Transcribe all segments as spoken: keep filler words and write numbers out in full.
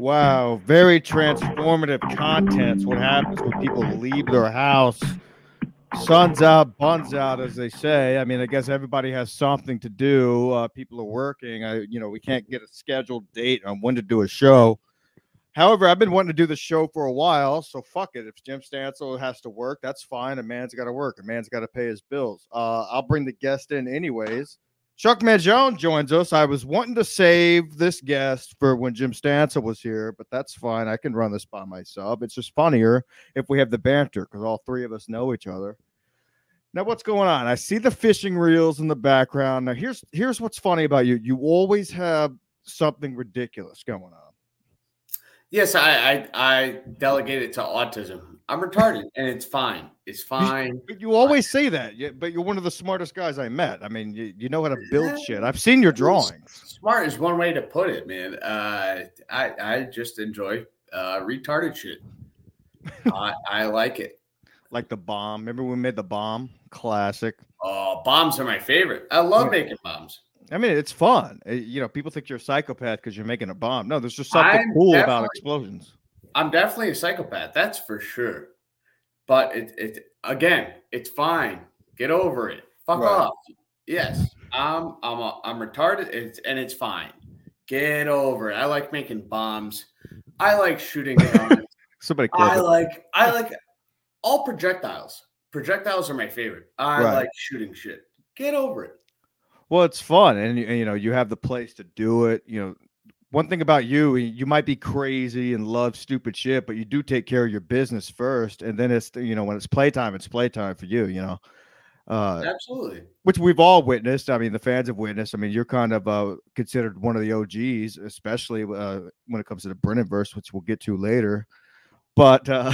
Wow, very transformative contents. What happens when people leave their house? Sun's out, buns out, as they say. I mean, I guess everybody has something to do. Uh, people are working. I, you know, we can't get a scheduled date on when to do a show. However, I've been wanting to do the show for a while, so fuck it. If Jim Stansel has to work, that's fine. A man's got to work. A man's got to pay his bills. Uh, I'll bring the guest in anyways. Chuck Mangione joins us. I was wanting to save this guest for when Jim Stansel was here, but that's fine. I can run this by myself. It's just funnier if we have the banter because all three of us know each other. Now, what's going on? I see the fishing reels in the background. Now, here's here's what's funny about you. You always have something ridiculous going on. Yes, I, I I delegate it to autism. I'm retarded, and it's fine. It's fine. But you always say that, but you're one of the smartest guys I met. I mean, you, you know how to build shit. I've seen your drawings. Smart is one way to put it, man. Uh, I I just enjoy uh, retarded shit. I, I like it. Like the bomb. Remember when we made the bomb? Classic. Oh, bombs are my favorite. I love making bombs. I mean, it's fun. You know, people think you're a psychopath because you're making a bomb. No, there's just something I'm cool about explosions. I'm definitely a psychopath. That's for sure. But it, it again, it's fine. Get over it. Fuck right. off. Yes, I'm I'm a, I'm retarded. It's, and it's fine. Get over it. I like making bombs. I like shooting guns. Somebody. I it. like I like all projectiles. Projectiles are my favorite. I right. like shooting shit. Get over it. Well, it's fun, and, and you know you have the place to do it. You know, one thing about you, you might be crazy and love stupid shit, but you do take care of your business first, and then it's you know when it's playtime, it's playtime for you. You know, uh, absolutely. Which we've all witnessed. I mean, the fans have witnessed. I mean, you're kind of uh, considered one of the O Gs, especially uh, when it comes to the Brennanverse, which we'll get to later. But uh,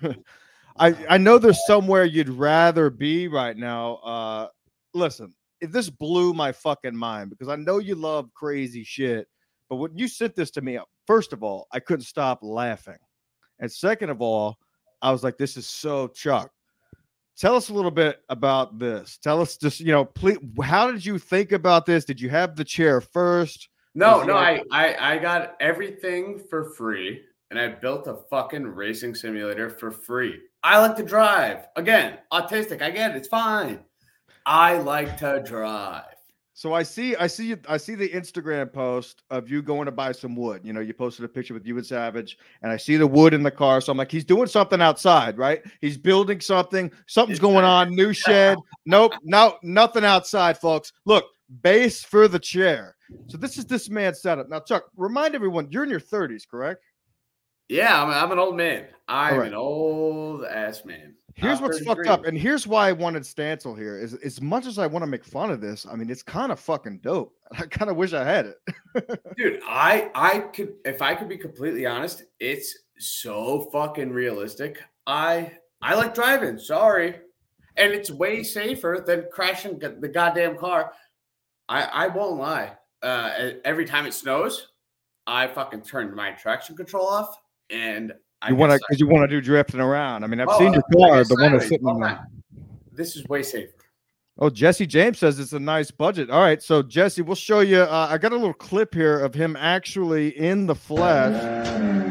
I I know there's somewhere you'd rather be right now. Uh, listen. This blew my fucking mind because I know you love crazy shit, but when you sent this to me, first of all, I couldn't stop laughing. And second of all, I was like, this is so Chuck. Tell us a little bit about this. Tell us just, you know, please, how did you think about this? Did you have the chair first? No, no, I, I, I got everything for free and I built a fucking racing simulator for free. I like to drive. Again, autistic. I get it. It's fine. I like to drive. So I see, I see, I see the Instagram post of you going to buy some wood. You know, you posted a picture with you and Savage, and I see the wood in the car. So I'm like, he's doing something outside, right? He's building something. Something's going on. New shed. Nope, no, nothing outside, folks. Look, base for the chair. So this is this man's setup. Now, Chuck, remind everyone, you're in your thirties, correct? Yeah, I'm, I'm an old man. I'm right. an old ass man. Here's I'm what's fucked up, and here's why I wanted Stansel here. Is as much as I want to make fun of this, I mean, it's kind of fucking dope. I kind of wish I had it. Dude, I I could if I could be completely honest, it's so fucking realistic. I I like driving, sorry. And it's way safer than crashing the goddamn car. I, I won't lie. Uh, every time it snows, I fucking turn my traction control off and I you want to because you want to do drifting around. I mean, I've oh, seen your car, the one that's sitting on there. This is way safer. Oh, Jesse James says it's a nice budget. All right, so Jesse, we'll show you. Uh, I got a little clip here of him actually in the flesh.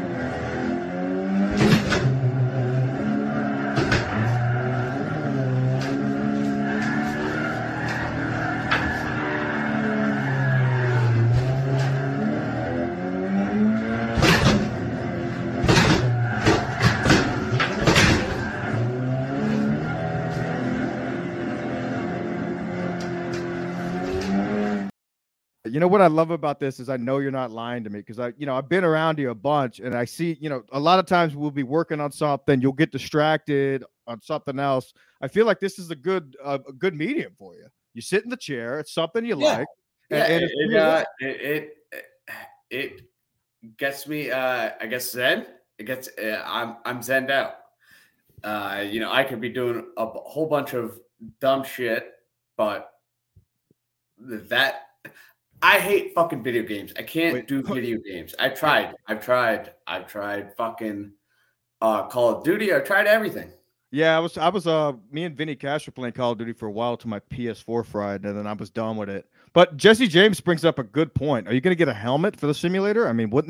You know what I love about this is I know you're not lying to me because I, you know, I've been around you a bunch and I see, you know, a lot of times we'll be working on something, you'll get distracted on something else. I feel like this is a good, uh, a good medium for you. You sit in the chair, it's something you yeah. like. Yeah, and, and it, it, uh, it, it it gets me, uh, I guess, zen. It gets, uh, I'm I'm zenned out. Uh, you know, I could be doing a whole bunch of dumb shit, but that. I hate fucking video games. I can't Wait. do video games. I've tried. I've tried. I've tried fucking uh, Call of Duty. I've tried everything. Yeah, I was. I was. Uh, me and Vinny Cash were playing Call of Duty for a while till my P S four fried, and then I was done with it. But Jesse James brings up a good point. Are you going to get a helmet for the simulator? I mean, wouldn't that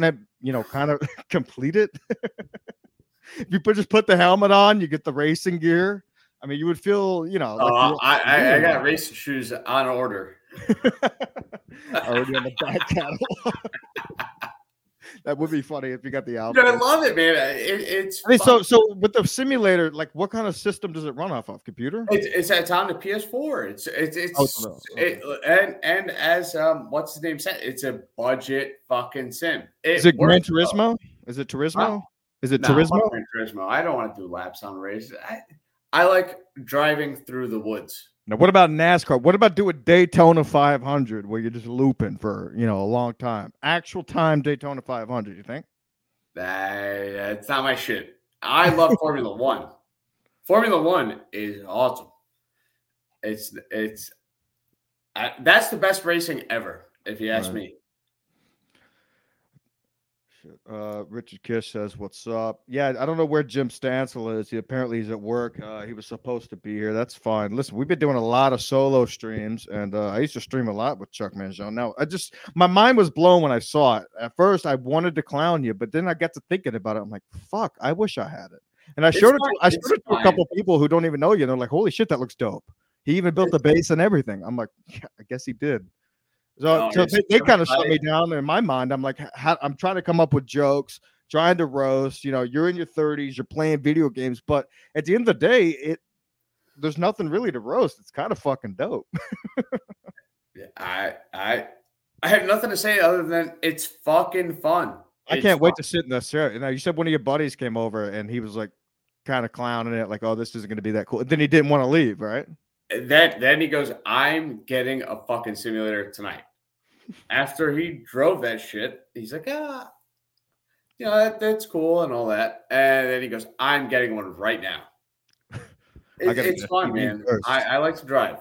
you know, kind of complete it. If you put just put the helmet on, you get the racing gear. I mean, you would feel, you know, like uh, I, I, I got racing shoes on order. Already on the back catalog. That would be funny if you got the outfit. I love it, man. It, it's I mean, so so with the simulator, like, what kind of system does it run off of? Computer? It's it's, it's on the P S four. It's it's it's oh, no. okay. it, and and as um what's his name said, it's a budget fucking sim. It Is it Gran Turismo? Though. Is it Turismo? Huh? Is it no, Turismo? Gran Turismo. I don't want to do laps on races. I I like driving through the woods. Now, what about NASCAR? What about doing Daytona five hundred where you're just looping for, you know, a long time? Actual time Daytona five hundred, you think? That, it's not my shit. I love Formula One. Formula One is awesome. It's it's I, that's the best racing ever, if you ask right. me. Uh, Richard Kish says, "What's up?" Yeah, I don't know where Jim Stansel is. He apparently he's at work. Uh, he was supposed to be here. That's fine. Listen, we've been doing a lot of solo streams, and uh, I used to stream a lot with Chuck Mangione. Now, I just my mind was blown when I saw it. At first, I wanted to clown you, but then I got to thinking about it. I'm like, "Fuck, I wish I had it." And I it's showed it. To, I showed it to a couple people who don't even know you. And they're like, "Holy shit, that looks dope." He even built it's the base and everything. I'm like, yeah, I guess he did. So, no, so they, they kind of shut me down in my mind. I'm like, how, I'm trying to come up with jokes, trying to roast. You know, you're in your thirties, you're playing video games, but at the end of the day, it there's nothing really to roast. It's kind of fucking dope. yeah, I I I have nothing to say other than it's fucking fun. I it's can't fun. wait to sit in this chair. Now, you said one of your buddies came over and he was like kind of clowning it, like, "Oh, this isn't going to be that cool." And then he didn't want to leave, right? Then then he goes, "I'm getting a fucking simulator tonight." After he drove that shit, he's like, "Ah, you know, that, that's cool and all that." And then he goes, "I'm getting one right now." It, it's fun, man. I, I like to drive.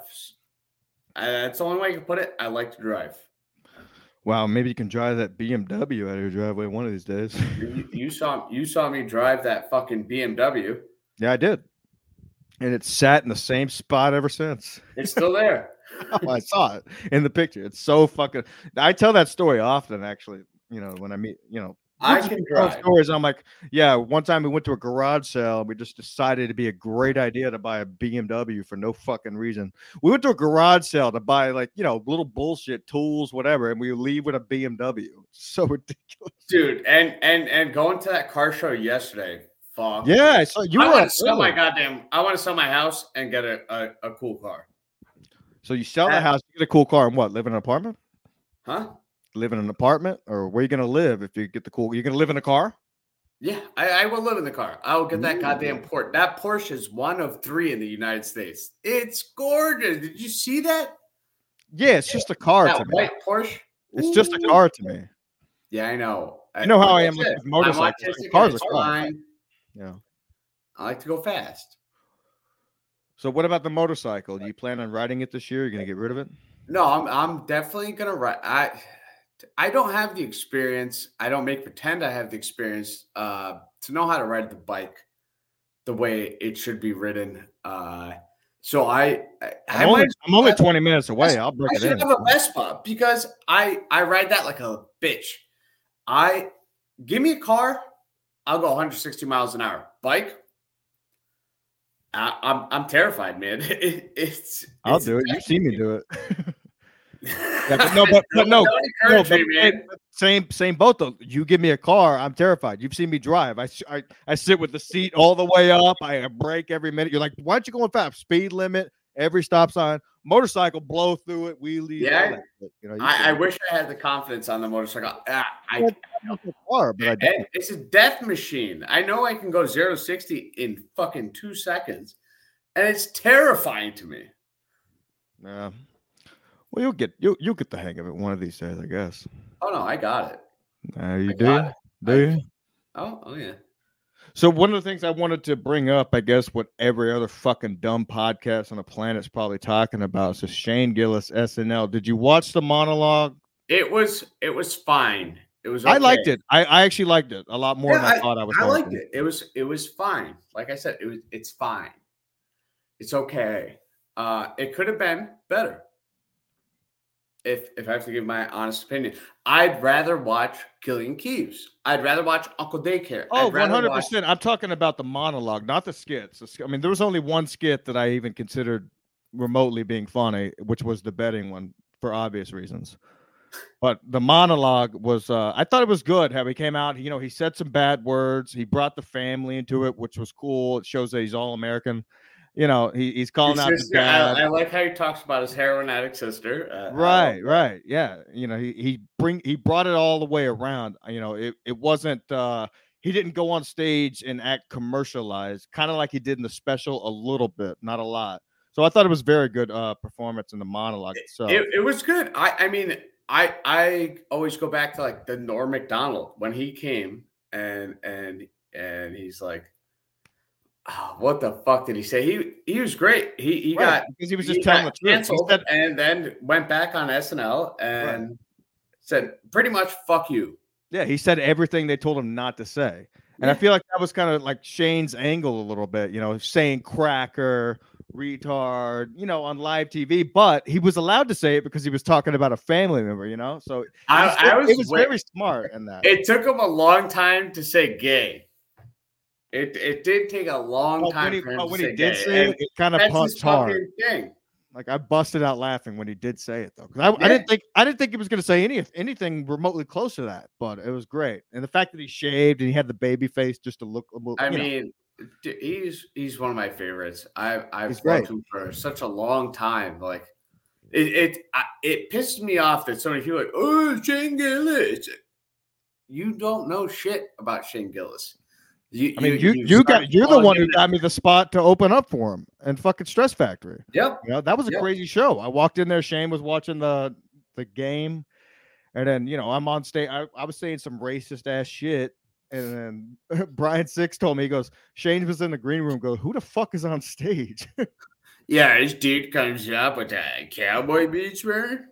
I, that's the only way I can put it. I like to drive. Wow, maybe you can drive that B M W out of your driveway one of these days. you, you saw you saw me drive that fucking B M W. Yeah, I did. And it's sat in the same spot ever since. It's still there. Oh, I saw it in the picture. It's so fucking. I tell that story often, actually. You know, when I meet, you know, I can drive stories. I'm like, yeah. One time we went to a garage sale. And we just decided it'd be a great idea to buy a B M W for no fucking reason. We went to a garage sale to buy, like, you know, little bullshit tools, whatever, and we leave with a B M W. So ridiculous, dude. And and and going to that car show yesterday. Fuck. Yeah, I saw you. I want to sell my goddamn. I want to sell my house and get a, a, a cool car. So you sell the and, house, you get a cool car, and what? Live in an apartment? Huh? Live in an apartment, or where are you gonna live if you get the cool? You're gonna live in a car? Yeah, I, I will live in the car. I will get that Ooh. goddamn Porsche. That Porsche is one of three in the United States. It's gorgeous. Did you see that? Yeah, it's just a car that to me. White Porsche. It's Ooh. just a car to me. Yeah, I know. You know how I, I am with motorcycles. Cars are fine. Yeah, I like to go fast. So what about the motorcycle? Do you plan on riding it this year? You're gonna get rid of it? No, I'm I'm definitely gonna ride. I I don't have the experience. I don't make pretend I have the experience uh, to know how to ride the bike the way it should be ridden. Uh, so I, I I'm, only, I'm only twenty minutes away. I'll break I it in. I should have a Vespa because I I ride that like a bitch. I give me a car, I'll go one hundred sixty miles an hour. Bike. I, I'm I'm terrified, man. It, it's I'll it's do it. You've seen me do it. yeah, but no, but, but no, no but me, same same boat though. You give me a car, I'm terrified. You've seen me drive. I, I I sit with the seat all the way up. I brake every minute. You're like, why aren't you going fast? Speed limit, every stop sign. Motorcycle, blow through it, wheelie. Yeah, you know. You I, I wish I had the confidence on the motorcycle. I, I, car, but I don't. It's a death machine. I know I can go zero to sixty in fucking two seconds, and it's terrifying to me. Yeah. Well, you'll get you'll you'll get the hang of it one of these days, I guess. Oh no, I got it. Uh, you I do? Do I, you? Oh, oh yeah. So one of the things I wanted to bring up, I guess, what every other fucking dumb podcast on the planet's probably talking about, is so Shane Gillis S N L. Did you watch the monologue? It was it was fine. It was. Okay. I liked it. I, I actually liked it a lot more yeah, than I, I thought I was. I liked to. it. It was it was fine. Like I said, it was it's fine. It's okay. Uh, it could have been better. if if I have to give my honest opinion, I'd rather watch Killian Keeves. I'd rather watch Uncle Daycare. Oh, I'd rather one hundred watch. percent. I'm talking about the monologue, not the skits. The sk- I mean, there was only one skit that I even considered remotely being funny, which was the betting one for obvious reasons. But the monologue was, uh, I thought it was good how he came out. You know, he said some bad words. He brought the family into it, which was cool. It shows that he's all American. You know, he, he's calling His out the sister, dad. I, I like how he talks about his heroin addict sister. Uh, Right, right. Yeah. You know, he, he bring, he brought it all the way around. You know, it, it wasn't, uh, he didn't go on stage and act commercialized, kind of like he did in the special a little bit, not a lot. So I thought it was very good uh, performance in the monologue. So it, it was good. I, I mean, I I always go back to like the Norm Macdonald when he came and and and he's like, oh, what the fuck did he say? He he was great. He he right, got because he was just he telling the truth. Canceled said, and then went back on S N L and right. said pretty much fuck you. Yeah, he said everything they told him not to say. And yeah. I feel like that was kind of like Shane's angle a little bit, you know, saying cracker, retard, you know, on live T V, but he was allowed to say it because he was talking about a family member, you know. So I, was, I was, it was very smart in that. It took him a long time to say gay. It it did take a long well, time when he, for him well, to when say he did gay. say it, it kind of punched hard. Thing. Like I busted out laughing when he did say it though, because I, yeah. I didn't think I didn't think he was going to say any anything remotely close to that, but it was great. And the fact that he shaved and he had the baby face just to look. I mean, know. he's he's one of my favorites. I I've he's loved great. him for such a long time. Like it it I, it pissed me off that so many people are like, oh, Shane Gillis. You don't know shit about Shane Gillis. You, I mean, you you, you got you're the one who got me the spot to open up for him and fucking Stress Factory. Yep, you know that was a yep. crazy show. I walked in there. Shane was watching the the game, and then you know I'm on stage. I, I was saying some racist ass shit, and then Brian Six told me he goes, Shane was in the green room. Goes, who the fuck is on stage? Yeah, this dude comes up with a cowboy boots wearing.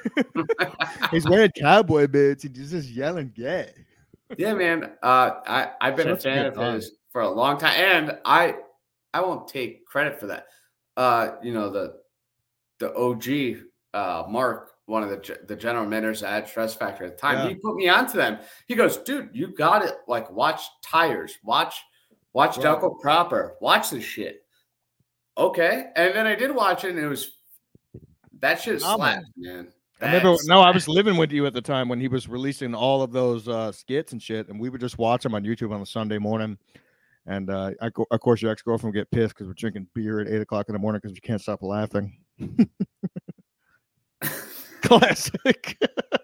He's wearing cowboy boots. He's just yelling gay. Yeah, man. Uh, I I've been Such a fan of his for a long time, and I I won't take credit for that. Uh, you know the the O G uh, Mark, one of the the general managers at Stress Factory at the time, yeah. he put me onto them. He goes, dude, you got it. Like, watch Tires, watch watch right. Delco Proper, watch this shit. Okay, and then I did watch it, and it was that shit slapped, man. I remember, no, I was living with you at the time when he was releasing all of those uh, skits and shit, and we would just watch them on YouTube on a Sunday morning. And uh, I, of course, your ex-girlfriend would get pissed because we're drinking beer at eight o'clock in the morning because we can't stop laughing. Classic.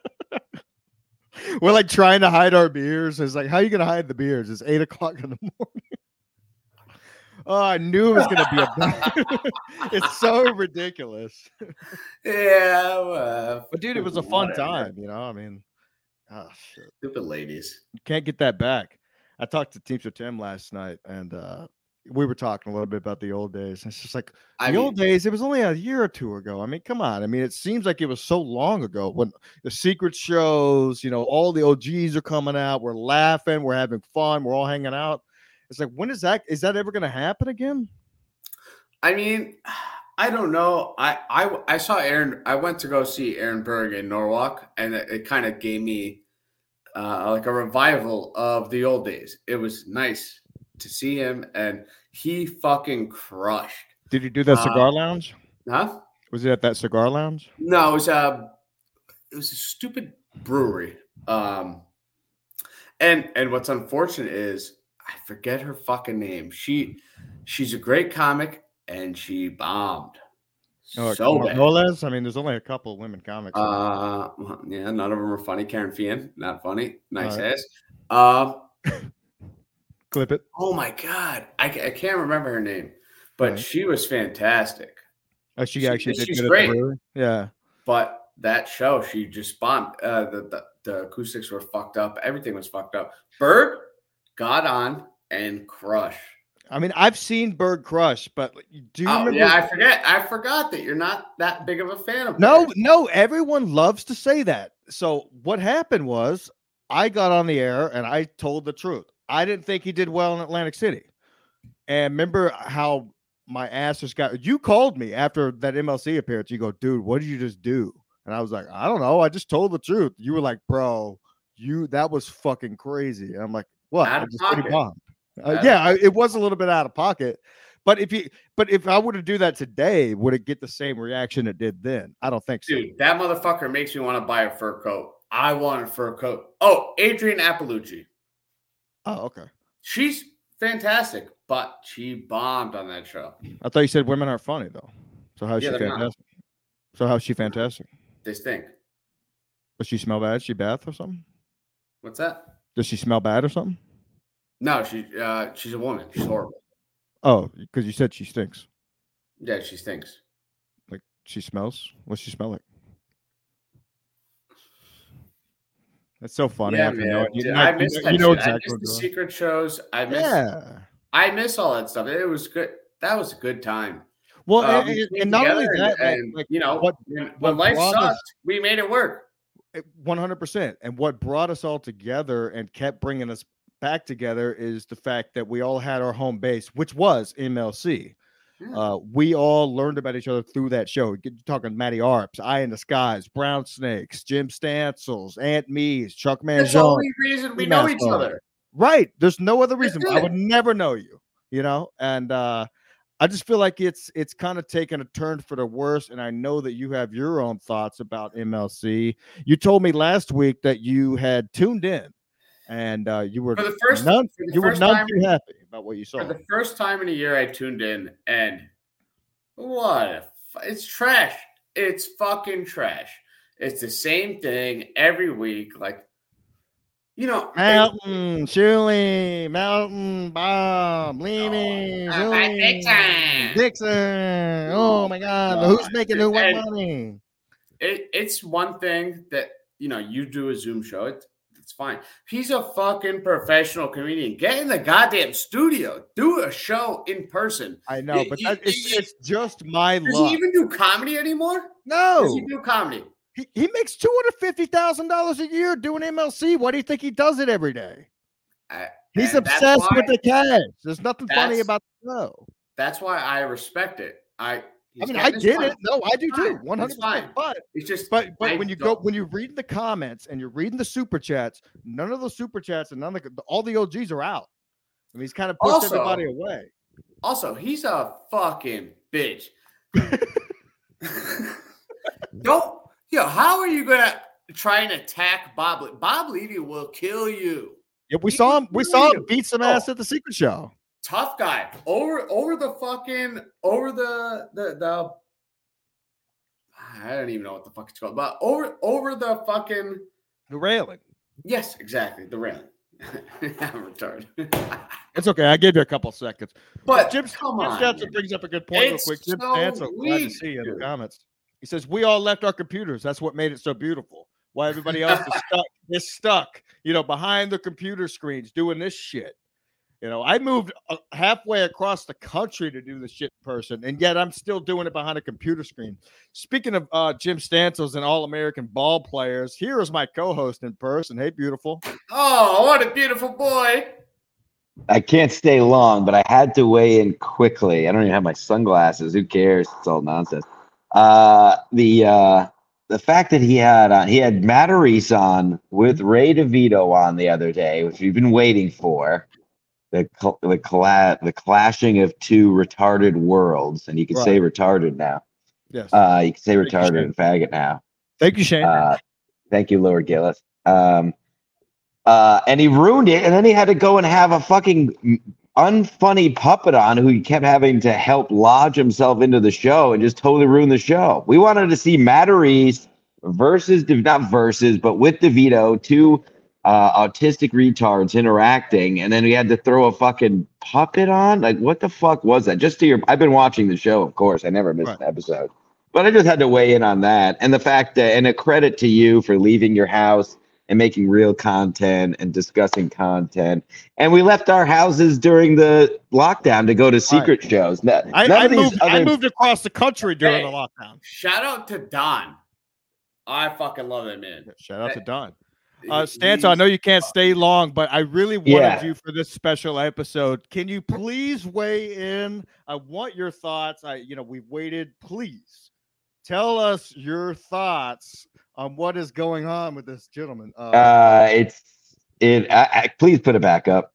We're like trying to hide our beers. It's like, how are you going to hide the beers? It's eight o'clock in the morning. Oh, I knew it was going to be a bad. It's so ridiculous. Yeah. Uh, but, dude, it was a fun whatever. time, you know? I mean, oh, shit. Stupid ladies. You can't get that back. I talked to Teamster Tim last night, and uh, we were talking a little bit about the old days. It's just like, the I mean, old days, it was only a year or two ago. I mean, come on. I mean, it seems like it was so long ago when the secret shows, you know, all the O Gs are coming out. We're laughing. We're having fun. We're all hanging out. It's like, when is that? Is that ever going to happen again? I mean, I don't know. I, I I saw Aaron. I went to go see Aaron Berg in Norwalk, and it, it kind of gave me uh, like a revival of the old days. It was nice to see him, and he fucking crushed. Did he do that cigar uh, lounge? Huh? Was it at that cigar lounge? No, it was a it was a stupid brewery. Um, and and what's unfortunate is, I forget her fucking name. She, she's a great comic, and she bombed. Oh, so Margolis? I mean, there's only a couple of women comics. Uh, yeah, none of them are funny. Karen Fian, not funny. Nice right. ass. Uh, Clip it. Oh my god, I, I can't remember her name, but right. she was fantastic. Oh, she actually she, did she's good great. At the yeah, but that show, she just bombed. Uh, the, the the acoustics were fucked up. Everything was fucked up. Berg got on and crush. I mean, I've seen Berg crush, but do you oh, remember? Yeah, I forget. I forgot that you're not that big of a fan of No, Berg. no, everyone loves to say that. So what happened was I got on the air and I told the truth. I didn't think he did well in Atlantic City. And remember how my ass just got, you called me after that M L C appearance. You go, dude, what did you just do? And I was like, I don't know. I just told the truth. You were like, bro, you that was fucking crazy. And I'm like, what? Out I of just said he pocket. bombed. Uh, Out of yeah, I, it was a little bit out of pocket. But if you, but if I were to do that today, would it get the same reaction it did then? I don't think so. Dude, that motherfucker makes me want to buy a fur coat. I want a fur coat. Oh, Adrienne Appalucci. Oh, okay. She's fantastic, but she bombed on that show. I thought you said women are funny though. So how's Yeah, she they're not. fantastic? So how's she fantastic? They stink. Does she smell bad? Is she bath or something? What's that? Does she smell bad or something? No, she uh, she's a woman. She's horrible. Oh, because you said she stinks. Yeah, she stinks. Like she smells? What's she smell like? That's so funny. Yeah, after man. knowing- you Dude, know, I you miss know- that you know shit. exactly I miss what the I'm doing. secret shows. I miss Yeah. I miss all that stuff. It was good. That was a good time. Well, Uh, and, we and- came and not only together that, and, like, and, like you know, what when, what when life brought us- sucked, we made it work. one hundred percent. And what brought us all together and kept bringing us back together is the fact that we all had our home base, which was M L C. Yeah. Uh, we all learned about each other through that show. You're talking Matty Arps, Eye in the Skies, Brown Snakes, Jim Stancils, Aunt Mees, Chuck That's the Mangione. only reason we know each Masto. other. Right. There's no other That's reason. I it. would never know you, you know? And uh I just feel like it's it's kind of taken a turn for the worse. And I know that you have your own thoughts about M L C. You told me last week that you had tuned in and uh you were For the first- none, for the you were first none time- too happy about what you saw. For the first time in a year, I tuned in, and what? A fu- it's trash. It's fucking trash. It's the same thing every week. Like, you know, it- Mountain, Shirley, Mountain, Bob, Leamy, uh, by Julie, Dixon. Dixon. Oh my God. Who's making who what And- money? it, it's one thing that, you know, you do a Zoom show. It, it's fine. He's a fucking professional comedian. Get in the goddamn studio. Do a show in person. I know, It- but it- that, it's, it- it's just my Does luck. he even do comedy anymore? No, Does he do comedy? he, he makes two hundred fifty thousand dollars a year doing M L C. Why do you think he does it every day? I, He's and that's obsessed with why- the cash. There's nothing funny That's- about the show. That's why I respect it. I. I mean, I get it. No, I do too. fine. One hundred It's fine. percent. But It's just, but but I when you go don't- when you read the comments and you're reading the super chats, none of those super chats and none of the, all the O Gs are out. I mean, he's kind of pushed Also- everybody away. Also, he's a fucking bitch. Don't, yo, how are you gonna try and attack Bob? Le- Bob Levy will kill you. Yeah, we He saw will him. We kill saw him you. beat some Oh. ass at the secret show. Tough guy. Over over the fucking over the the the I don't even know what the fuck it's called, but over over the fucking The railing. yes, exactly, the railing. I'm retarded. It's okay. I gave you a couple seconds. but Jim, come Jim on, Statzer man. brings up a good point real It's quick. Jim so Statzer, glad to weak, see you in the dude. comments. He says, we all left our computers. That's what made it so beautiful. Why everybody else is stuck, is stuck, you know, behind the computer screens doing this shit. You know, I moved uh, halfway across the country to do this shit in person, and yet I'm still doing it behind a computer screen. Speaking of uh, Jim Stancils and All-American ball players, here is my co-host in person. Hey, beautiful. Oh, what a beautiful boy. I can't stay long, but I had to weigh in quickly. I don't even have my sunglasses. Who cares? It's all nonsense. Uh, the uh, the fact that he had uh, he had Matarese on with Ray DeVito on the other day, which we've been waiting for. The cl- the cla- the clashing of two retarded worlds, and you can say retarded now. Yes. Uh, you can say you, retarded Shane. and faggot now. Thank you, Shane. Uh, thank you, Lord Gillis. Um, uh, and he ruined it, and then he had to go and have a fucking unfunny puppet on who he kept having to help lodge himself into the show and just totally ruin the show. We wanted to see Matarese versus, not versus, but with DeVito, two uh, autistic retards interacting, and then we had to throw a fucking puppet on? Like, what the fuck was that? Just to your, I've been watching the show, of course. I never missed Right. an episode. But I just had to weigh in on that. And the fact that, and a credit to you for leaving your house and making real content and discussing content. And we left our houses during the lockdown to go to secret shows. None, I, none I, of these moved, I other- moved across the country during Hey. the lockdown. Shout out to Don. I fucking love that man. Shout out to Hey. Don. Uh, He- Stanza, I know you can't stay long, but I really wanted Yeah. you for this special episode. Can you please weigh in? I want your thoughts. I, you know, we've waited. Please, tell us your thoughts on what is going on with this gentleman. Uh, uh it's it. I, I, please put it back up.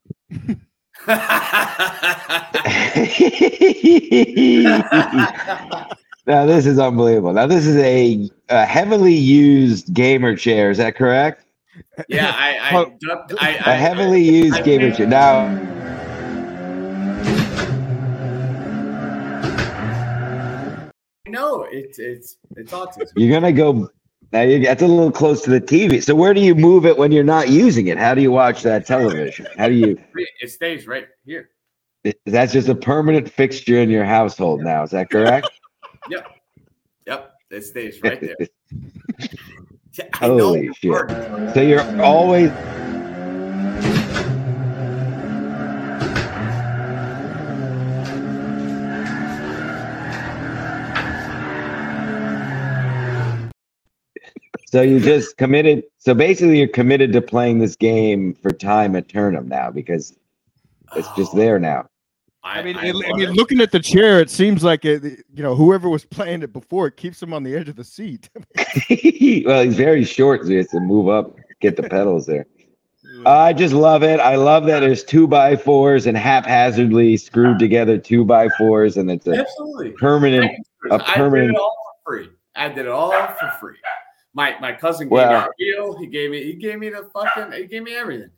Now this is unbelievable. Now this is a, a heavily used gamer chair. Is that correct? Yeah, I, I, dubbed, I, a heavily I, used I, gamer I, chair. Now, no, it's it's it's autism. You're gonna go. Now you that's a little close to the T V. So where do you move it when you're not using it? How do you watch that television? How do you? It stays right here. That's just a permanent fixture in your household now. Is that correct? Yep. Yep. It stays right there. Holy shit. So you're always So you just committed so basically you're committed to playing this game for time eternum now because it's just there now. I mean, I, it, I mean, looking at the chair, it seems like it, you know, whoever was playing it before, it keeps him on the edge of the seat. Well, he's very short, so he has to move up, get the pedals there. Uh, I just love it. I love that there's two by fours and haphazardly screwed together two by fours, and it's a Absolutely. permanent. A permanent. I did it all for free. I did it all for free. My my cousin gave well, me a deal. He gave me he gave me the fucking he gave me everything.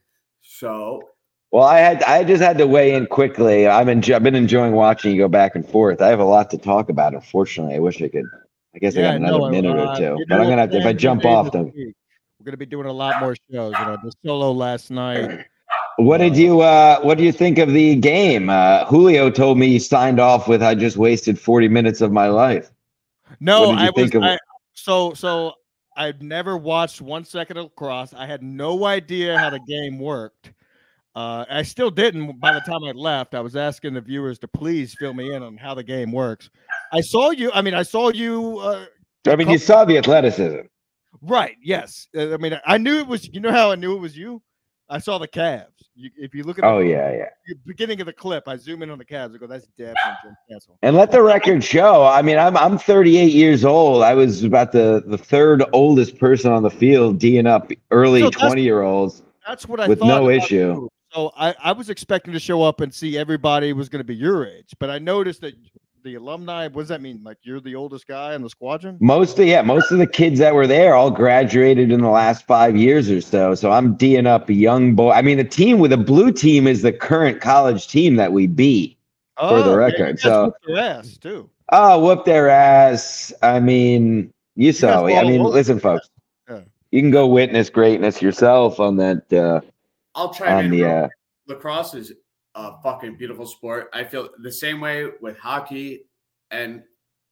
So. Well, I had I just had to weigh in quickly. I'm en- I've been enjoying watching you go back and forth. I have a lot to talk about. Unfortunately, I wish I could. I guess yeah, I got another no, minute uh, or two, but I'm gonna have to, if I jump off them. We're gonna be doing a lot more shows. You know, the solo last night. What did you uh, What do you think of the game? Uh, Julio told me he signed off with "I just wasted forty minutes of my life." No, I was. I, so so I've never watched one second of lacrosse. I had no idea how the game worked. Uh, I still didn't. By the time I left, I was asking the viewers to please fill me in on how the game works. I saw you. I mean, I saw you. Uh, I mean, you saw the athleticism, right? Yes. I mean, I knew it was. You know how I knew it was you? I saw the calves. You, if you look at the, oh yeah, yeah, the beginning of the clip, I zoom in on the calves. I go, that's definitely Jim Cancel. And let the record show. I mean, I'm I'm thirty-eight years old. I was about the the third oldest person on the field, D'ing up early twenty year olds. That's what I with thought no issue. You. So I, I was expecting to show up and see everybody was going to be your age, but I noticed that the alumni, what does that mean? Like you're the oldest guy in the squadron? Most of, yeah, most of the kids that were there all graduated in the last five years or so. So I'm D'ing up a young boy. I mean, the team with the blue team is the current college team that we beat oh, for the record. Yeah, so whoop their ass too. Oh, whoop their ass. I mean, you, you saw it. I mean, listen, folks, yeah. You can go witness greatness yourself on that. Uh, I'll try to uh, lacrosse is a fucking beautiful sport. I feel the same way with hockey, and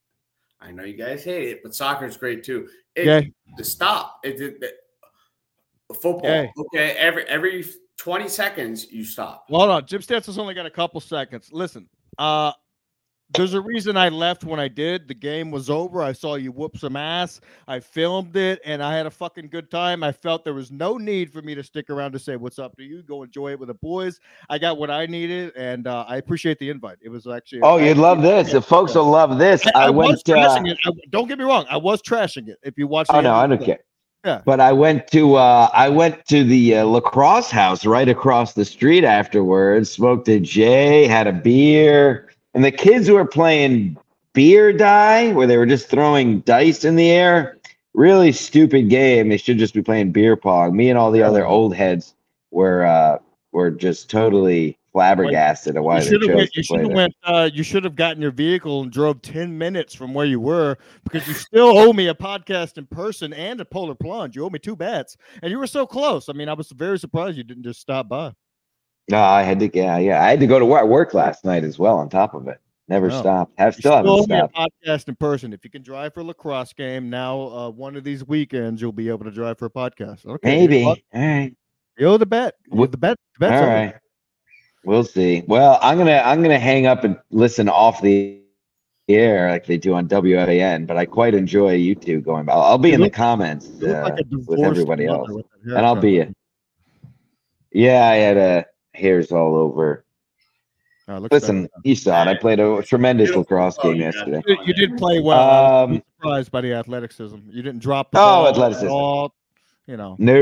I know you guys hate it, but soccer is great too. It, yeah. To stop it, it, it football. Yeah. Okay, every every twenty seconds you stop. Hold on, Jim Stantz has only got a couple seconds. Listen, uh. There's a reason I left when I did. The game was over. I saw you whoop some ass. I filmed it, and I had a fucking good time. I felt there was no need for me to stick around to say what's up to you. Go enjoy it with the boys. I got what I needed, and uh, I appreciate the invite. It was actually oh, you'd love this. The folks will love this. I, I, I went. Was trashing uh, it. I, don't get me wrong. I was trashing it. If you watch, oh no, I don't care. Yeah, but I went to uh, I went to the uh, lacrosse house right across the street afterwards. Smoked a J, had a beer. And the kids were playing beer die, where they were just throwing dice in the air. Really stupid game. They should just be playing beer pong. Me and all the other old heads were uh, were just totally flabbergasted at why they chose went, to play you went, uh, You should have gotten your vehicle and drove ten minutes from where you were, because you still owe me a podcast in person and a polar plunge. You owe me two bets, and you were so close. I mean, I was very surprised you didn't just stop by. No, I had to. Yeah, yeah, I had to go to work, work last night as well. On top of it, never no. stopped. Have still, still haven't stopped. A podcast in person. If you can drive for a lacrosse game now, uh, one of these weekends you'll be able to drive for a podcast. Okay, maybe. All right. You owe the bet. You owe the bet. The bet's all over. Right. We'll see. Well, I'm gonna I'm gonna hang up and listen off the air like they do on W F A N, but I quite enjoy you two going by. I'll, I'll be you in look, the comments uh, like with everybody else, with and I'll be. Yeah, I had a. Hairs all over Uh, Listen, you saw it. I played a tremendous lacrosse game yesterday. You, you did play well. Um, I was surprised by the athleticism. You didn't drop the oh, ball. athleticism. All, you know. No,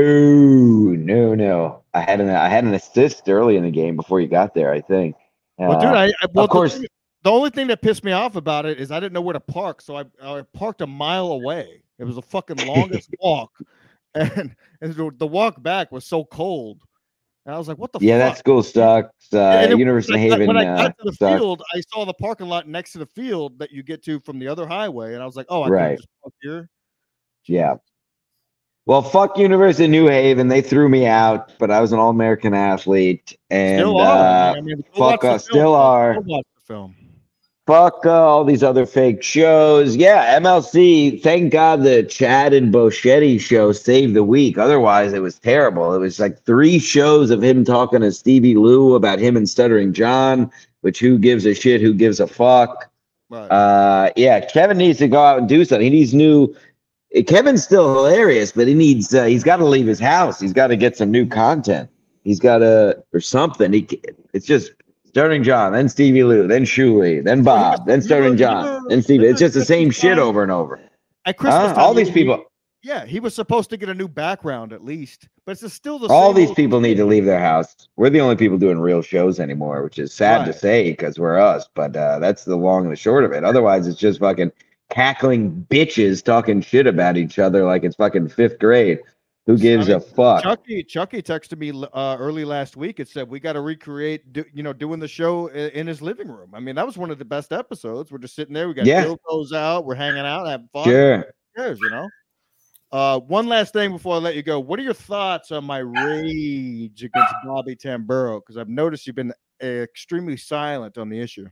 no, no. I had an I had an assist early in the game before you got there, I think. Uh, Well, dude, I, I well, of course. The, thing, the only thing that pissed me off about it is I didn't know where to park, so I, I parked a mile away. It was the fucking longest walk, and, and the, the walk back was so cold. And I was like, "What the?" Yeah, fuck? that school sucks. Uh, it, University of Haven. When I uh, got to the sucks. field, I saw the parking lot next to the field that you get to from the other highway, and I was like, "Oh, I right. can just park here." Yeah. Well, fuck University of New Haven. They threw me out, but I was an All-American athlete, and still are. uh, I mean, fuck us, still are. Go watch the film. Fuck uh, all these other fake shows. Yeah, M L C. Thank God the Chad and Boschetti show saved the week. Otherwise, it was terrible. It was like three shows of him talking to Stevie Lou about him and Stuttering John, which who gives a shit? Who gives a fuck? Right. Uh, yeah, Kevin needs to go out and do something. He needs new. Kevin's still hilarious, but he needs. Uh, he's got to leave his house. He's got to get some new content. He's got to or something. He. It's just. Stuttering John, then Stevie Lou, then Shuley, then Bob, then Stuttering John, then Stevie. It's just the same shit over and over. At Christmas uh, time, all these he, people. Yeah, he was supposed to get a new background at least, but it's still the all same. These people need to leave their house. We're the only people doing real shows anymore, which is sad right. to say because we're us, but uh, that's the long and the short of it. Otherwise, it's just fucking cackling bitches talking shit about each other like it's fucking fifth grade. Who gives I mean, a fuck? Chucky, Chucky texted me uh, early last week. It said we got to recreate, do, you know, doing the show in, in his living room. I mean, that was one of the best episodes. We're just sitting there. We got yeah. goes out. We're hanging out, having fun. Sure. Who cares, you know. Uh, one last thing before I let you go. What are your thoughts on my rage against Bobby Tamburo? Because I've noticed you've been uh, extremely silent on the issue.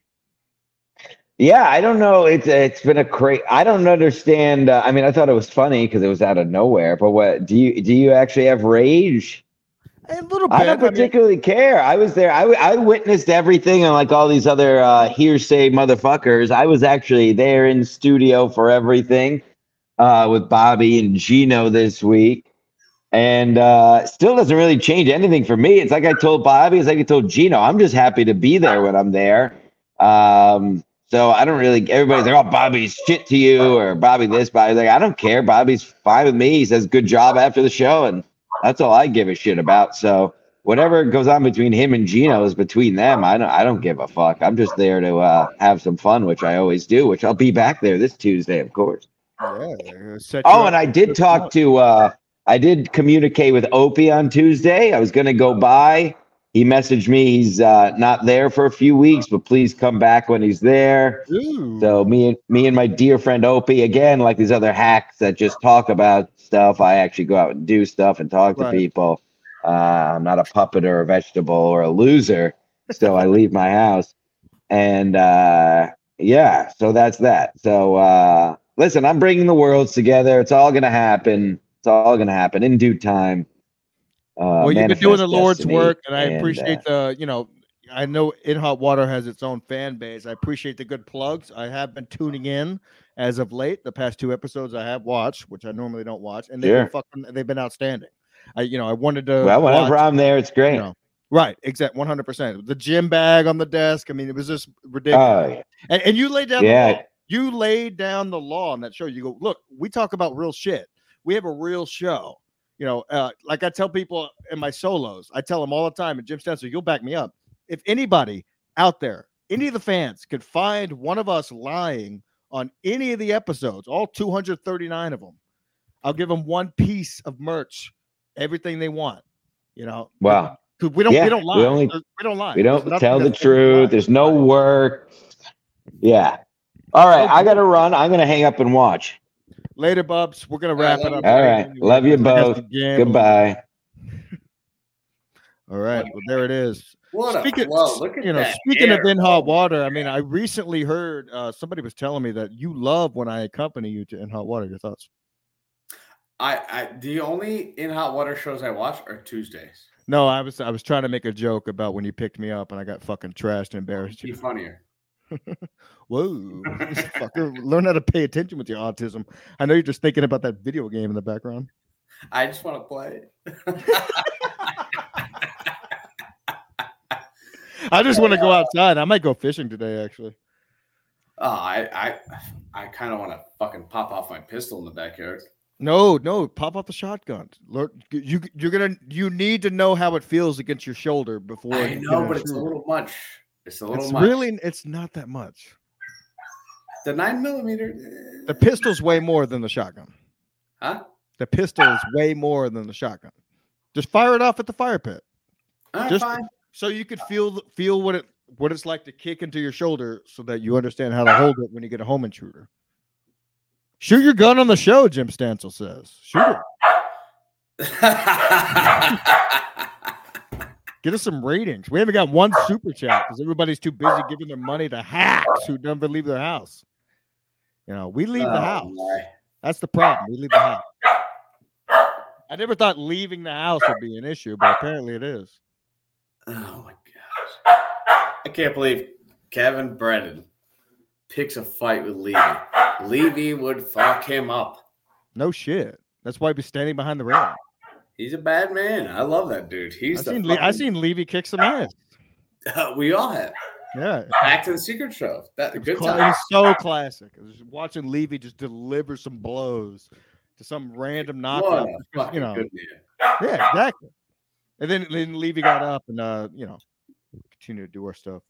Yeah, I don't know. It's it's been a crazy. I don't understand. Uh, I mean, I thought it was funny because it was out of nowhere. But what do you do? You actually have rage? A little bit. I don't particularly I mean, care. I was there. I I witnessed everything, and like all these other uh, hearsay motherfuckers, I was actually there in studio for everything uh, with Bobby and Gino this week. And uh, still doesn't really change anything for me. It's like I told Bobby. It's like I told Gino. I'm just happy to be there when I'm there. Um, So I don't really. Everybody's like, "Oh, Bobby's shit to you," or "Bobby this, Bobby like." I don't care. Bobby's fine with me. He says good job after the show, and that's all I give a shit about. So whatever goes on between him and Gino is between them. I don't. I don't give a fuck. I'm just there to uh, have some fun, which I always do. Which I'll be back there this Tuesday, of course. Yeah, oh, and I did talk to. Uh, I did communicate with Opie on Tuesday. I was going to go by. He messaged me. He's uh, not there for a few weeks, but please come back when he's there. Ooh. So me and me and my dear friend Opie, again, like these other hacks that just talk about stuff, I actually go out and do stuff and talk to right. people. Uh, I'm not a puppet or a vegetable or a loser, so I leave my house. And uh, yeah, so that's that. So uh, listen, I'm bringing the worlds together. It's all gonna happen. It's all gonna happen in due time. Uh, well, you've been doing the Lord's destiny, work, and I and, appreciate uh, the, you know, I know In Hot Water has its own fan base. I appreciate the good plugs. I have been tuning in as of late. The past two episodes I have watched, which I normally don't watch, and they've sure. been fucking, they've been outstanding. I, you know, I wanted to. Well, whenever watch, I'm there, it's great. You know, right, exact, one hundred percent. The gym bag on the desk. I mean, it was just ridiculous. Oh, yeah. and, and you laid down yeah. the law. You laid down the law on that show. You go, look, we talk about real shit. We have a real show. You know, uh, like I tell people in my solos, I tell them all the time, and Jim Stencer, you'll back me up. If anybody out there, any of the fans could find one of us lying on any of the episodes, all two hundred thirty-nine of them, I'll give them one piece of merch, everything they want. You know, wow. Because we don't, yeah, we don't lie. We, only, we don't lie. We don't tell the truth. There's no work. Yeah. All right, I got to run. I'm going to hang up and watch. Later, Bubs. We're going to wrap it up. All right. Love you both. Goodbye. All right. Well, there it is. What speaking, a flow. Look at you know, that speaking air. of In Hot Water, I mean, I recently heard uh, somebody was telling me that you love when I accompany you to In Hot Water. Your thoughts? I, I the only In Hot Water shows I watch are Tuesdays. No, I was I was trying to make a joke about when you picked me up and I got fucking trashed and embarrassed you. Be funnier. Whoa, fucker, learn how to pay attention with your autism. I know you're just thinking about that video game in the background. I just want to play. I just want to go outside. I might go fishing today, actually. Oh, I I, I kind of want to fucking pop off my pistol in the backyard. No, no, pop off the shotgun. Look, you you're gonna you need to know how it feels against your shoulder before. I know, but it's a little much. It's a little it's much. Really, it's not that much. The nine millimeter. The pistol's way more than the shotgun. Huh? The pistol is way more than the shotgun. Just fire it off at the fire pit. Right, Just fine. so you could feel feel what it what it's like to kick into your shoulder, so that you understand how to hold it when you get a home intruder. Shoot your gun on the show, Jim Stansel says. Shoot it. Get us some ratings. We haven't got one super chat because everybody's too busy giving their money to hacks who never leave their house. You know, we leave oh, the house. My. That's the problem. We leave the house. I never thought leaving the house would be an issue, but apparently it is. Oh my gosh. I can't believe Kevin Brennan picks a fight with Levy. Levy would fuck him up. No shit. That's why he'd be standing behind the railing. He's a bad man. I love that dude. He's I've the seen, fucking... Le- I've seen Levy kick some ass. Uh, we all have. Yeah. Back to the Secret Show. That It was, good cla- it time. was so classic. I was watching Levy just deliver some blows to some random What knockout. a fucking You know. good man. Yeah, exactly. And then, then Levy got up and uh, you know, continued to do our stuff.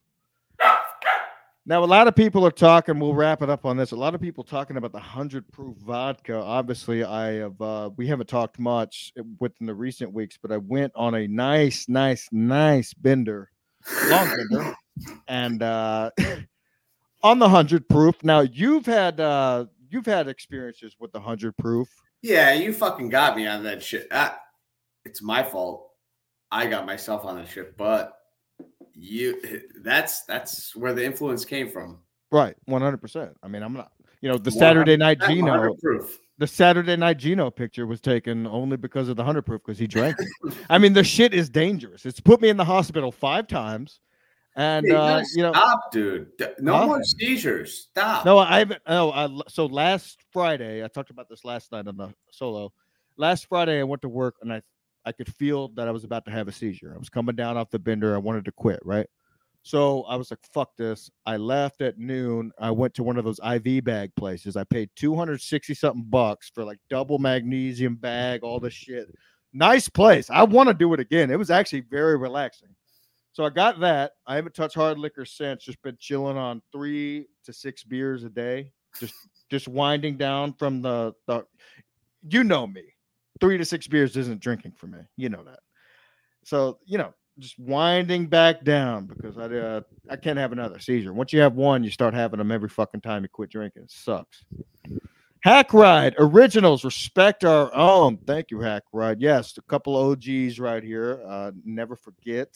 Now, a lot of people are talking. We'll wrap it up on this. A lot of people talking about the hundred proof vodka. Obviously, I have. Uh, we haven't talked much within the recent weeks, but I went on a nice, nice, nice bender, long bender, and uh, on the hundred proof. Now, you've had uh, you've had experiences with the hundred proof. Yeah, you fucking got me on that shit. Ah, it's my fault. I got myself on that shit, but. You that's that's where the influence came from. Right, one hundred percent. I mean, I'm not, you know, the Saturday Night Gino, proof. the Saturday Night Gino picture was taken only because of the hundred proof because he drank it. I mean, the shit is dangerous. It's put me in the hospital five times, and Hey, uh, you know, stop, dude. No huh? more seizures. Stop. No, I haven't. Oh, I, so last Friday, I talked about this last night on the solo. Last Friday, I went to work and I. I could feel that I was about to have a seizure. I was coming down off the bender. I wanted to quit, right? So I was like, fuck this. I left at noon. I went to one of those I V bag places. I paid two hundred sixty something bucks for like double magnesium bag, all this shit. Nice place. I want to do it again. It was actually very relaxing. So I got that. I haven't touched hard liquor since. Just been chilling on three to six beers a day. Just just winding down from the, the you know me. Three to six beers isn't drinking for me. You know that. So, you know, just winding back down because I uh, I can't have another seizure. Once you have one, you start having them every fucking time you quit drinking. It sucks. Hack Ride Originals, respect our own. Thank you, Hack Ride. Yes, a couple O Gs right here. Uh, never forget.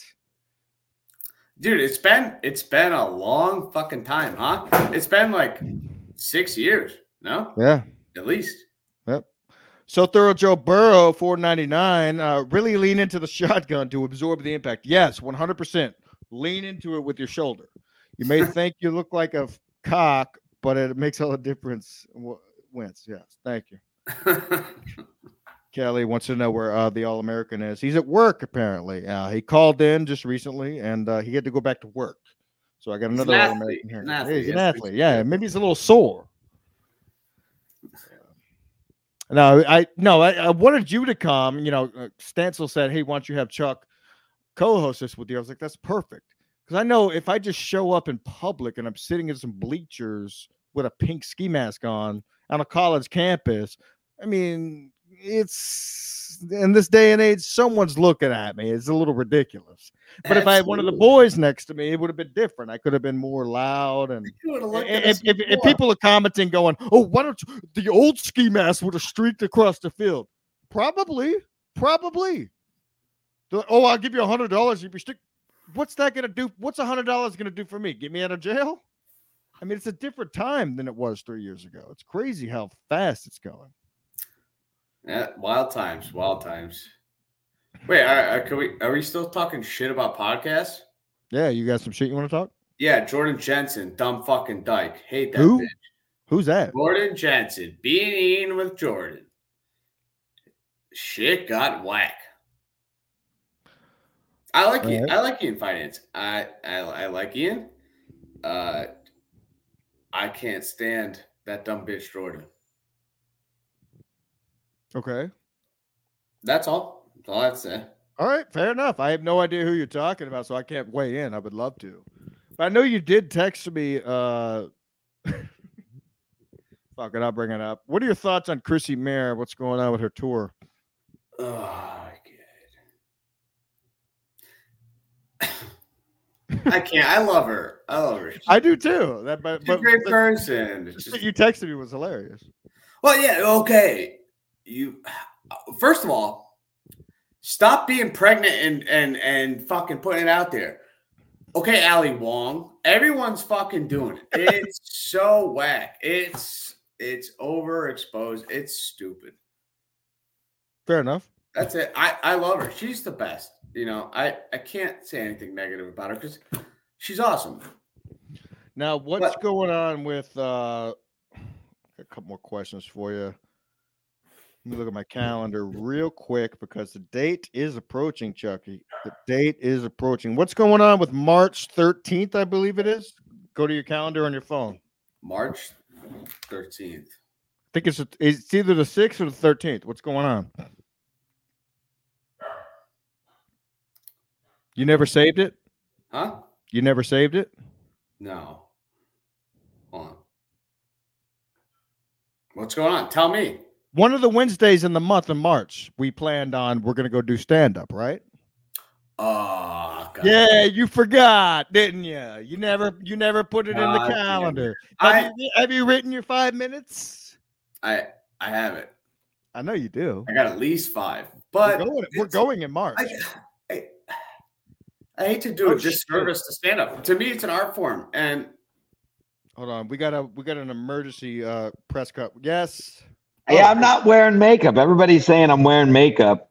Dude, it's been it's been a long fucking time, huh? It's been like six years, no? Yeah. At least. Yep. So Thorough Joe Burrow, four ninety-nine. Uh, really lean into the shotgun to absorb the impact. Yes, one hundred percent. Lean into it with your shoulder. You may think you look like a cock, but it makes all the difference. Wins. Yes. Thank you. Kelly wants to know where uh, the All-American is. He's at work, apparently. Uh, he called in just recently, and uh, he had to go back to work. So I got another an All-American here. An athlete, He's an yes, athlete. Yeah, maybe he's a little sore. No, I no, I, I wanted you to come. You know, uh, Stancil said, "Hey, why don't you have Chuck co-host this with you?" I was like, "That's perfect," because I know if I just show up in public and I'm sitting in some bleachers with a pink ski mask on on a college campus, I mean, it's in this day and age, someone's looking at me. It's a little ridiculous. But Absolutely. If I had one of the boys next to me, it would have been different. I could have been more loud. And if, if, if people are commenting going, oh, why don't you, the old ski mask would have streaked across the field? Probably, probably. Like, oh, I'll give you a hundred dollars. You'd be stick. What's that going to do? What's a hundred dollars going to do for me? Get me out of jail? I mean, it's a different time than it was three years ago. It's crazy how fast it's going. Yeah, wild times, wild times. Wait, are, are, can we, are we still talking shit about podcasts? Yeah, you got some shit you want to talk? Yeah, Jordan Jensen, dumb fucking dyke. Hate that Who? bitch. Who's that? Jordan Jensen, being in with Jordan. Shit got whack. I like All Ian. right. I like Ian Finance. I, I I like Ian. Uh, I can't stand that dumb bitch Jordan. Okay. That's all. That's all I'd say. All right, fair enough. I have no idea who you're talking about, so I can't weigh in. I would love to. But I know you did text me. Uh, fuck it, I'll bring it up. What are your thoughts on Chrissy Mayer? What's going on with her tour? Oh, God. I can't. I love her. I love her. She's I do too. That, but, a but great the, person. the It's shit just- you texted me was hilarious. well, yeah. Okay. You. First of all, stop being pregnant and and and fucking putting it out there. Okay, Ali Wong. Everyone's fucking doing it. It's so whack. It's it's overexposed. It's stupid. Fair enough. That's it. I, I love her. She's the best. You know, I, I can't say anything negative about her because she's awesome. Now, what's But- going on with uh a couple more questions for you. Let me look at my calendar real quick because the date is approaching, Chucky. The date is approaching. What's going on with March thirteenth, I believe it is? Go to your calendar on your phone. March thirteenth. I think it's it's either the sixth or the thirteenth. What's going on? You never saved it? Huh? You never saved it? No. Hold on. What's going on? Tell me. One of the Wednesdays in the month of March, we planned on we're gonna go do stand-up, right? Oh, God. Yeah, you forgot, didn't you? You never you never put it in the God damn it. calendar. Have, I, you, have you written your five minutes? I I have it. I know you do. I got at least five. We're But going, we're it's- going in March. I, I, I hate to do Oh, a disservice to stand up. To me, it's an art form. And Hold on, we got a we got an emergency uh press cut. Yes. Yeah, I'm not wearing makeup. Everybody's saying I'm wearing makeup.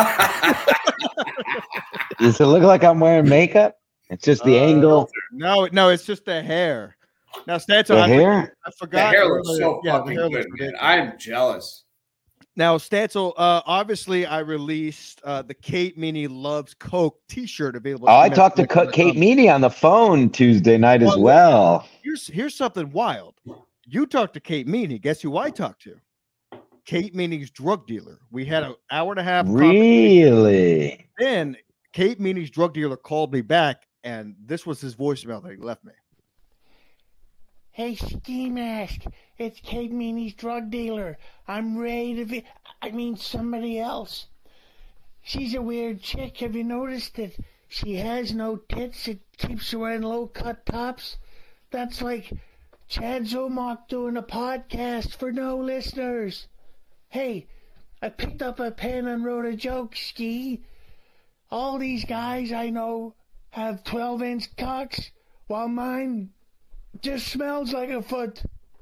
Does it look like I'm wearing makeup? It's just the Uh, angle. No, no, it's just the hair. Now, Stanzo, The I, hair? I the forgot. hair looks earlier- so yeah, the fucking hair good, looks man. ridiculous. I'm jealous. Now, Stancil, uh, obviously, I released uh, the Kate Meany Loves Coke T-shirt available. Oh, I talked to Co- Kate Meany on the phone Tuesday night as Well, well. Here's here's something wild. You talked to Kate Meany. Guess who I talked to? Kate Meany's drug dealer. We had an hour and a half. conversation. Really? Then Kate Meany's drug dealer called me back, and this was his voicemail that he left me. Hey, Ski Mask, it's Kate Meany's drug dealer. I'm ready to be. I mean, somebody else. She's a weird chick. Have you noticed that she has no tits? It keeps her wearing low-cut tops. That's like Chad Zomok doing a podcast for no listeners. Hey, I picked up a pen and wrote a joke, Ski. All these guys I know have twelve-inch cocks, while mine just smells like a foot.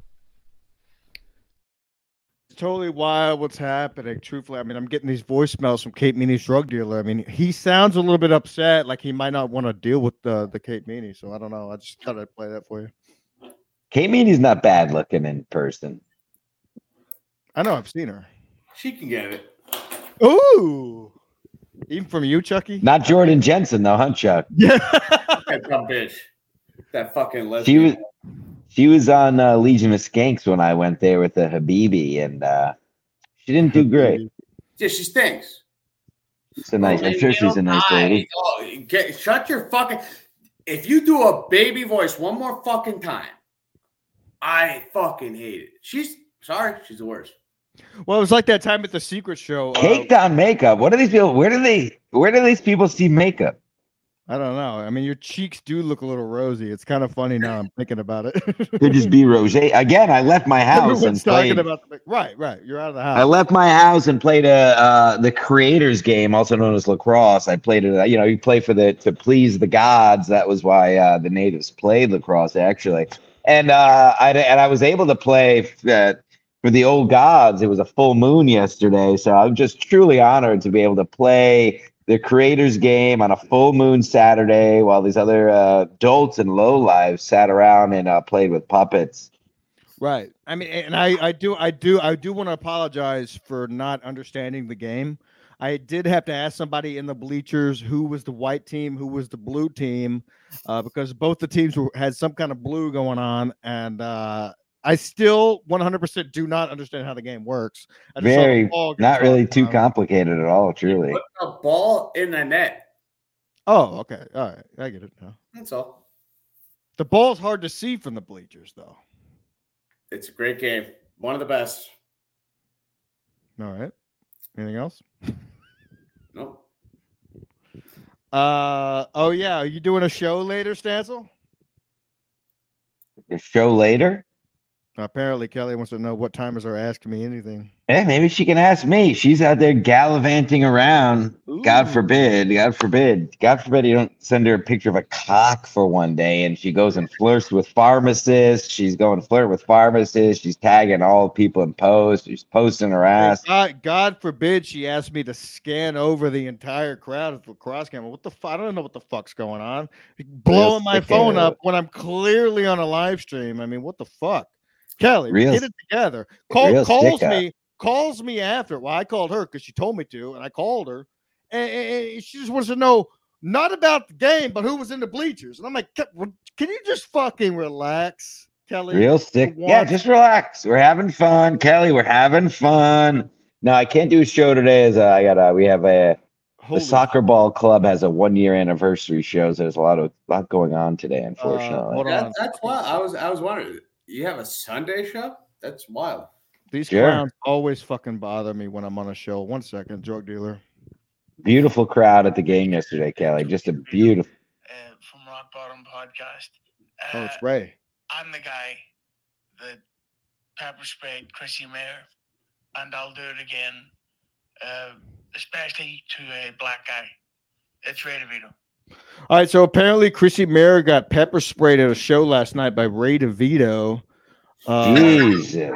It's totally wild what's happening. Truthfully, I mean, I'm getting these voicemails from Kate Meany's drug dealer. I mean, he sounds a little bit upset, like he might not want to deal with the the Kate Meany. So I don't know. I just thought I'd play that for you. Kate Meany's not bad looking in person. I know I've seen her. She can get it. Ooh, even from you, Chucky. Not Jordan Jensen though, huh, Chuck? Yeah. That dumb bitch. That fucking She lesbian. was she was on uh, Legion of Skanks when I went there with the Habibi, and uh, she didn't do great. Yeah, she stinks. She's a nice. I'm Oh, sure you she's a know, nice I- lady. Oh, get, shut your fucking. If you do a baby voice one more fucking time, I fucking hate it. She's sorry. She's the worst. Well, it was like that time at the Secret Show. uh, Caked on makeup. What are these people? Where do they? Where do these people see makeup? I don't know. I mean, your cheeks do look a little rosy. It's kind of funny now. I'm thinking about it. Could just be Roger. Again, I left my house and Everyone's talking played. about the right, right. You're out of the house. I left my house and played a uh, the creators game, also known as lacrosse. I played it. You know, you play for the to please the gods. That was why uh, the natives played lacrosse, actually. And uh, I and I was able to play uh, for the old gods. It was a full moon yesterday, so I'm just truly honored to be able to play the creators game on a full moon Saturday, while these other uh, adults and lowlives sat around and uh, played with puppets. Right. I mean, and I, I do, I do, I do want to apologize for not understanding the game. I did have to ask somebody in the bleachers who was the white team, who was the blue team, uh, because both the teams were, had some kind of blue going on, and uh, I still one hundred percent do not understand how the game works. I just saw the Very ball get not really tossed too around. complicated at all, truly. Put a ball in the net. Oh, okay, all right, I get it now. That's all. The ball's hard to see from the bleachers, though. It's a great game. One of the best. All right. Anything else? Nope. Uh oh yeah, are you doing a show later, Stancil? The show later? Apparently, Kelly wants to know what timers are asking me anything. Hey, maybe she can ask me. She's out there gallivanting around. God Ooh. forbid. God forbid. God forbid you don't send her a picture of a cock for one day and she goes and flirts with pharmacists. She's going to flirt with pharmacists. She's tagging all people in posts. She's posting her ass. God, God forbid she asked me to scan over the entire crowd with the cross camera. What the fuck? I don't know what the fuck's going on. Blowing my sick phone of up when I'm clearly on a live stream. I mean, what the fuck? Kelly, Real- get it together. Call, real calls stick up. me, calls me after. Well, I called her because she told me to, and I called her, and, and- and she just wants to know not about the game, but who was in the bleachers. And I'm like, can can you just fucking relax, Kelly? Real stick. For Yeah, once. just relax. We're having fun. Kelly, we're having fun. No, I can't do a show today. As I got a, we have a Holy the soccer ball club has a one year anniversary show. So there's a lot of lot going on today, unfortunately. hold That, on. that's wild. I was I was wondering. You have a Sunday show? That's wild. These Sure. clowns always fucking bother me when I'm on a show. One second, drug dealer. Beautiful crowd at the game yesterday, Kelly. Just a beautiful. Uh, from Rock Bottom Podcast. Oh, Uh, it's Ray. I'm the guy that pepper sprayed Chrissy Mayer, and I'll do it again, uh, especially to a black guy. It's Ray DeVito. All right, so apparently Chrissy Mayer got pepper sprayed at a show last night by Ray DeVito. Uh, Jesus.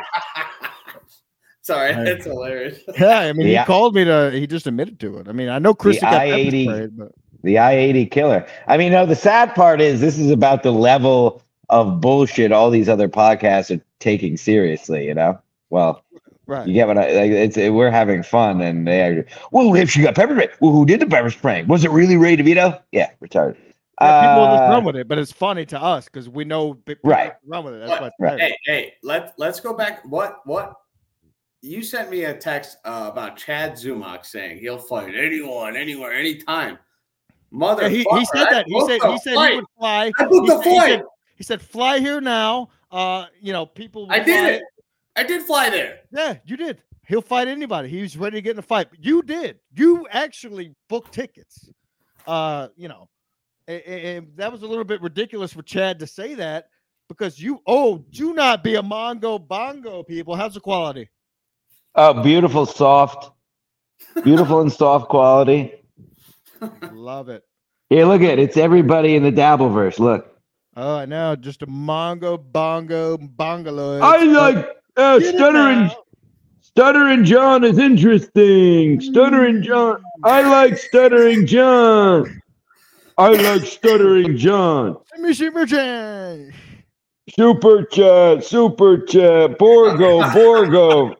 Sorry, Right. it's hilarious. yeah, I mean, Yeah. he called me to. He just admitted to it. I mean, I know Chrissy got I pepper eighty sprayed, but The I eighty killer. I mean, no, the sad part is this is about the level of bullshit all these other podcasts are taking seriously, you know? Well, right. you get what I like. It's we're having fun, and they are. Well, if she got pepper spray, well, who did the pepper spraying? Was it really Ray DeVito? Yeah, retarded. Yeah, people will just Uh, run with it, but it's funny to us because we know big people Right. run with it. That's why it's Right. hilarious. Hey, hey, let let's go back. What what? You sent me a text uh, about Chad Zumach saying he'll fight anyone, anywhere, anytime. Mother, Yeah, he, he said that. He said he said he would fly. I booked He the said, he, flight. said, he said, "Fly here now." Uh, you know, people. I will did fly. it. I did fly there. Yeah, you did. He'll fight anybody. He's ready to get in a fight. But you did. You actually booked tickets. Uh, you know, and, and that was a little bit ridiculous for Chad to say that because you. Oh, do not be a mongo bongo, people. How's the quality? Oh, beautiful, soft, beautiful and soft quality. Love it. Here, look at it. It's everybody in the Dabbleverse. Look. Oh, I know. Just a mongo bongo bongaloid. I like uh, Get it stuttering. now. Stuttering John is interesting. Stuttering John. I like Stuttering John. I like Stuttering John. Michi Merchant. Super chat, super chat. Borgo, Borgo.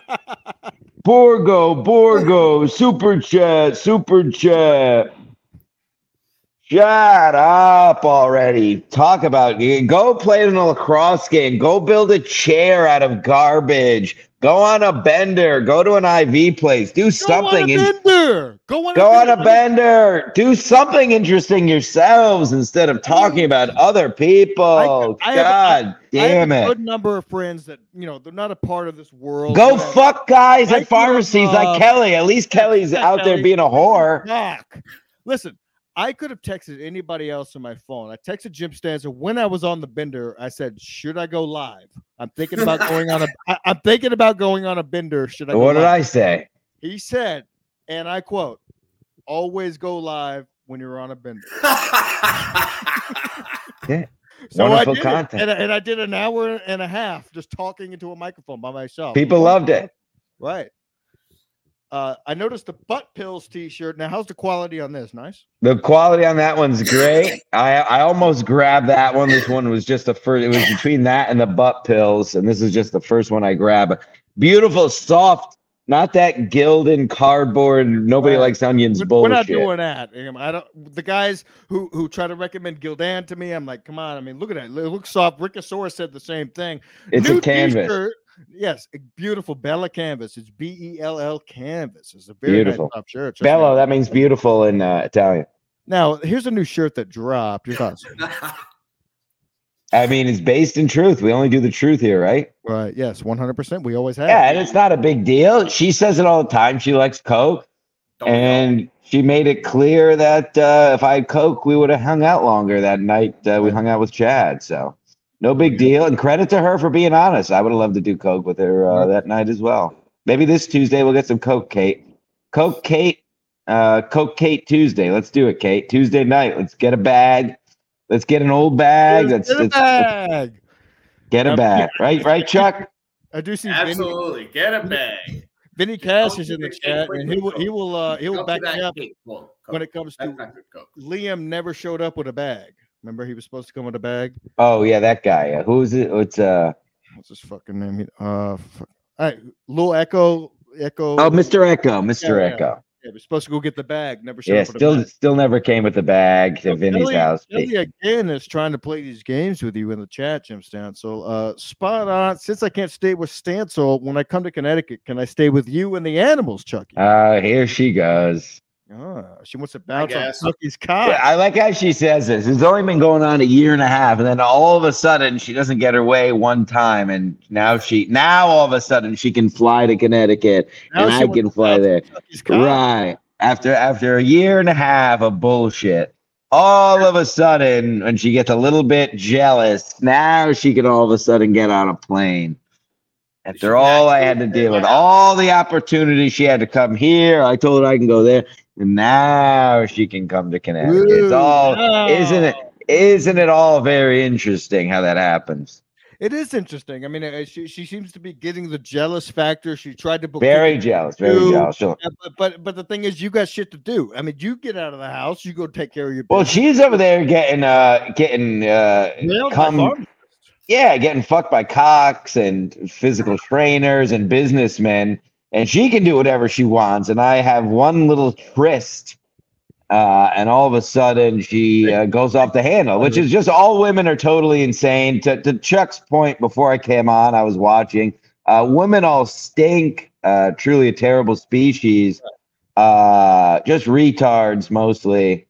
Borgo, Borgo. Super chat, super chat. Shut up already. Talk about go play in a lacrosse game. Go build a chair out of garbage. Go on a bender. Go to an I V place. Do something. Go on a in- bender. Go on a Go on bender. a bender. Do something interesting yourselves instead of talking about other people. I- I have- God damn I have a it. good number of friends that you know they're not a part of this world. Go They're- fuck guys I at pharmacies could've, uh, like Kelly. At least Kelly's yeah, out there Kelly. being a whore. Fuck. Listen, I could have texted anybody else on my phone. I texted Jim Stanzer when I was on the bender. I said, "Should I go live? I'm thinking about going on a. I, I'm thinking about going on a bender. Should I?" Go What did live? I say? He said, and I quote, "Always go live when you're on a bender." Yeah. So I Wonderful did it, content. and, I- and I did an hour and a half just talking into a microphone by myself. People loved it. Right. Uh, I noticed the Butt Pills T-shirt. Now, how's the quality on this? Nice. The quality on that one's great. I I almost grabbed that one. This one was just the first. It was between that and the butt pills, and this is just the first one I grabbed. Beautiful, soft, Not that Gildan cardboard. Nobody Right. likes onions We're, bullshit. we're not doing that. Um, I don't. The guys who who try to recommend Gildan to me, I'm like, come on. I mean, look at that. It looks soft. Rickosaurus said the same thing. It's New a canvas. T-shirt. Yes, a beautiful Bella canvas. It's B E L L canvas. It's a very Beautiful. nice soft shirt. Trust Bello, me. that means beautiful in uh, Italian. Now, here's a new shirt that dropped. Your thoughts? I mean, it's based in truth. We only do the truth here, right? Right. Yes, one hundred percent. We always have. Yeah, and it's not a big deal. She says it all the time. She likes Coke. Don't we all? And she made it clear that uh, if I had Coke, we would have hung out longer that night. Uh, we hung out with Chad. So no big deal. And credit to her for being honest. I would have loved to do Coke with her uh, that night as well. Maybe this Tuesday we'll get some Coke, Kate. Coke, Kate. Uh, Coke, Kate Tuesday. Let's do it, Kate. Tuesday night. Let's get a bag. Let's get an old bag. Let's, Get a let's, let's bag. get a Um, bag. Right, right, Chuck? I do see Vinny, Absolutely. Get a bag. Vinny Cash Don't is in do the the chat, cake and he will with he will uh, he will Don't back do that me up cake. Well, when Coke. it comes That's to not good Coke. Liam never showed up with a bag. Remember, he was supposed to come with a bag. Oh, yeah, that guy. Uh, who is it? It's uh. What's his fucking name? He- Uh, fuck. All right, Lil Echo. Echo. Oh, Mister Echo. Mister Yeah, yeah. Echo. Yeah, we're supposed to go get the bag. Never showed Yeah, up with a still bag. still never came with the bag to So Vinny's Kelly, house. Kelly again is trying to play these games with you in the chat, Jim Stansel. Uh, spot on. Since I can't stay with Stansel, when I come to Connecticut, can I stay with you and the animals, Chucky? Uh, here she goes. Ah, she wants to bounce on guess. Chucky's cock. Yeah, I like how she says this. It's only been going on a year and a half, and then all of a sudden she doesn't get her way one time, and now she now all of a sudden she can fly to Connecticut, Now and she I wants can to fly bounce there. on Chucky's cock. Right. After after a year and a half of bullshit, all of a sudden, when she gets a little bit jealous, now she can all of a sudden get on a plane. She After can all I actually had to get deal with, out. all the opportunities she had to come here, I told her I can go there, and now she can come to Connecticut. It's Ooh, all no. isn't it? Isn't it all very interesting how that happens? It is interesting. I mean, uh, she she seems to be getting the jealous factor. She tried to book Very tickets, jealous, very Dude. jealous. She'll- uh, but, but but the thing is, you got shit to do. I mean, you get out of the house, you go take care of your Well, business. she's over there getting uh getting uh Nailed by come pharmacists. yeah, getting fucked by cocks and physical trainers and businessmen, and she can do whatever she wants. And I have one little tryst, uh, and all of a sudden she uh, goes off the handle, which is just all women are totally insane. To, to Chuck's point, before I came on, I was watching. Uh, women all stink. Uh, truly a terrible species. Uh, just retards mostly.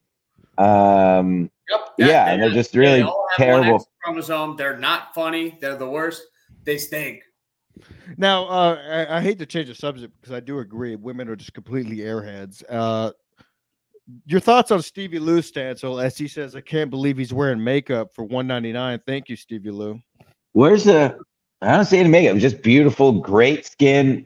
Um, Yep. Yeah, and they're just really they all have one terrible. X chromosome. They're not funny. They're the worst. They stink. Now, uh, I, I hate to change the subject because I do agree women are just completely airheads. Uh, your thoughts on Stevie Lou Stansel as he says, "I can't believe he's wearing makeup for one ninety-nine." Thank you, Stevie Lou. Where's the? I don't see any makeup. Just beautiful, great skin.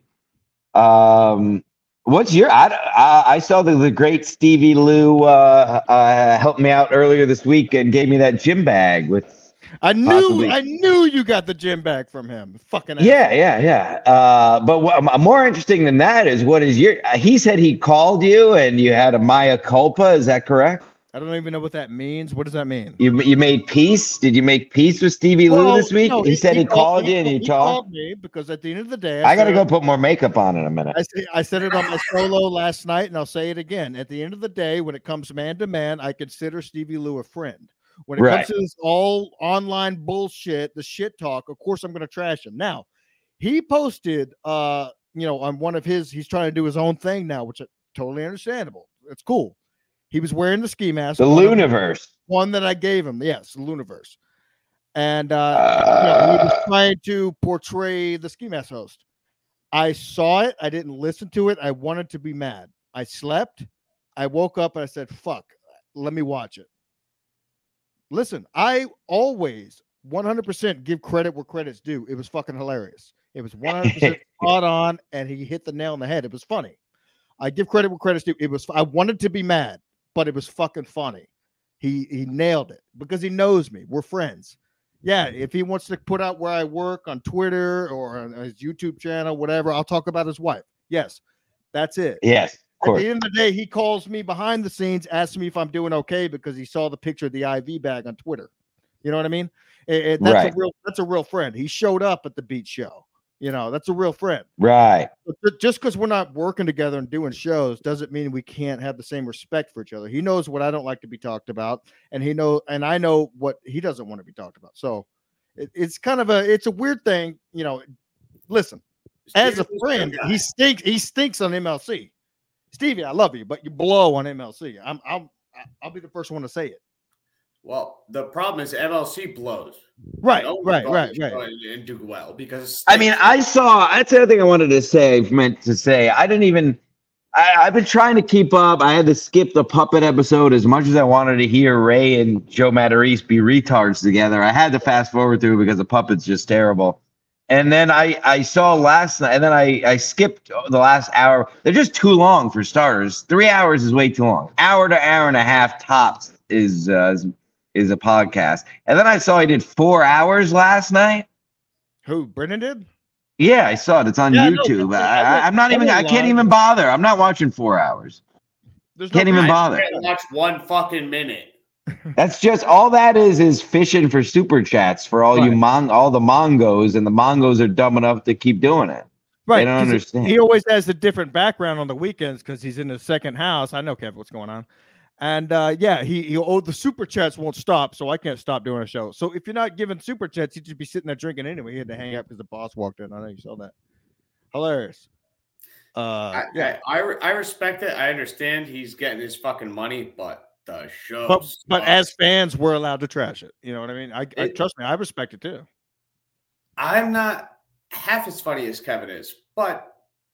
Um, what's your? I I, I saw the, the great Stevie Lou uh, uh, helped me out earlier this week and gave me that gym bag with. I knew, Possibly. I knew you got the gym bag from him. Fucking Yeah, yeah, yeah. Uh, but what, more interesting than that is what is your? Uh, he said he called you and you had a mea culpa. Is that correct? I don't even know what that means. What does that mean? You you made peace? Did you make peace with Stevie Lou Well, this week? no, he, said he, called you and you he talked. called me because at the end of the day, I got to said- go put more makeup on in a minute. I, say, I said it on my solo last night, and I'll say it again. At the end of the day, when it comes man to man, I consider Stevie Lou a friend. When it Right. comes to this all online bullshit, the shit talk, of course I'm going to trash him. Now, he posted, uh, you know, on one of his, he's trying to do his own thing now, which is totally understandable. It's cool. He was wearing the ski mask. The one of- Luniverse. one that I gave him. Yes, the Luniverse. And uh, you know, he was trying to portray the ski mask host. I saw it. I didn't listen to it. I wanted to be mad. I slept. I woke up and I said, fuck, let me watch it. Listen, I always one hundred percent give credit where credit's due. It was fucking hilarious. It was one hundred percent spot on, and he hit the nail on the head. It was funny. I give credit where credit's due. It was. I wanted to be mad, but it was fucking funny. He he nailed it because he knows me. We're friends. Yeah, if he wants to put out where I work on Twitter or on his YouTube channel, whatever, I'll talk about his wife. Yes, that's it. Yes, of At course. the end of the day, he calls me behind the scenes, asks me if I'm doing okay because he saw the picture of the I V bag on Twitter. You know what I mean? It- it- that's Right. a real that's a real friend. He showed up at the beach show. You know, that's a real friend. Right. But just because we're not working together and doing shows doesn't mean we can't have the same respect for each other. He knows what I don't like to be talked about, and he know, and I know what he doesn't want to be talked about. So it, it's kind of a, it's a weird thing. You know, listen, as a friend, he stinks. He stinks on M L C. Stevie, I love you, but you blow on M L C. I'm, I'm, I'll be the first one to say it. Well, the problem is M L C blows. Right, right, right, right. And do well because I mean, I saw. That's the other thing I wanted to say. Meant to say, I didn't even. I, I've been trying to keep up. I had to skip the puppet episode as much as I wanted to hear Ray and Joe Matarese be retards together. I had to fast forward through because the puppet's just terrible. And then I, I saw last night, and then I, I skipped the last hour. They're just too long for starters. Three hours is way too long. Hour to hour and a half tops is uh, is, is a podcast. And then I saw he did four hours last night. Who, Brendan did? Yeah, I saw it. It's on yeah, YouTube. No, I, I, I'm not even. I can't even bother. I'm not watching four hours. There's can't no even bother. I watch one fucking minute. That's just all that is is fishing for super chats for all right. you mon all the Mongos, and the Mongos are dumb enough to keep doing it. Right. They don't understand. He always has a different background on the weekends because he's in his second house. I know, Kevin, what's going on. And uh, yeah, he, he oh, the super chats won't stop, so I can't stop doing a show. So if you're not giving super chats, you'd just be sitting there drinking anyway. He had to hang up because the boss walked in. I know you saw that. Hilarious. Uh, I, yeah, I, I I respect it. I understand he's getting his fucking money, but the show. But, but as fans, we're allowed to trash it. You know what I mean? I, I trust me. I respect it too. I'm not half as funny as Kevin is, but.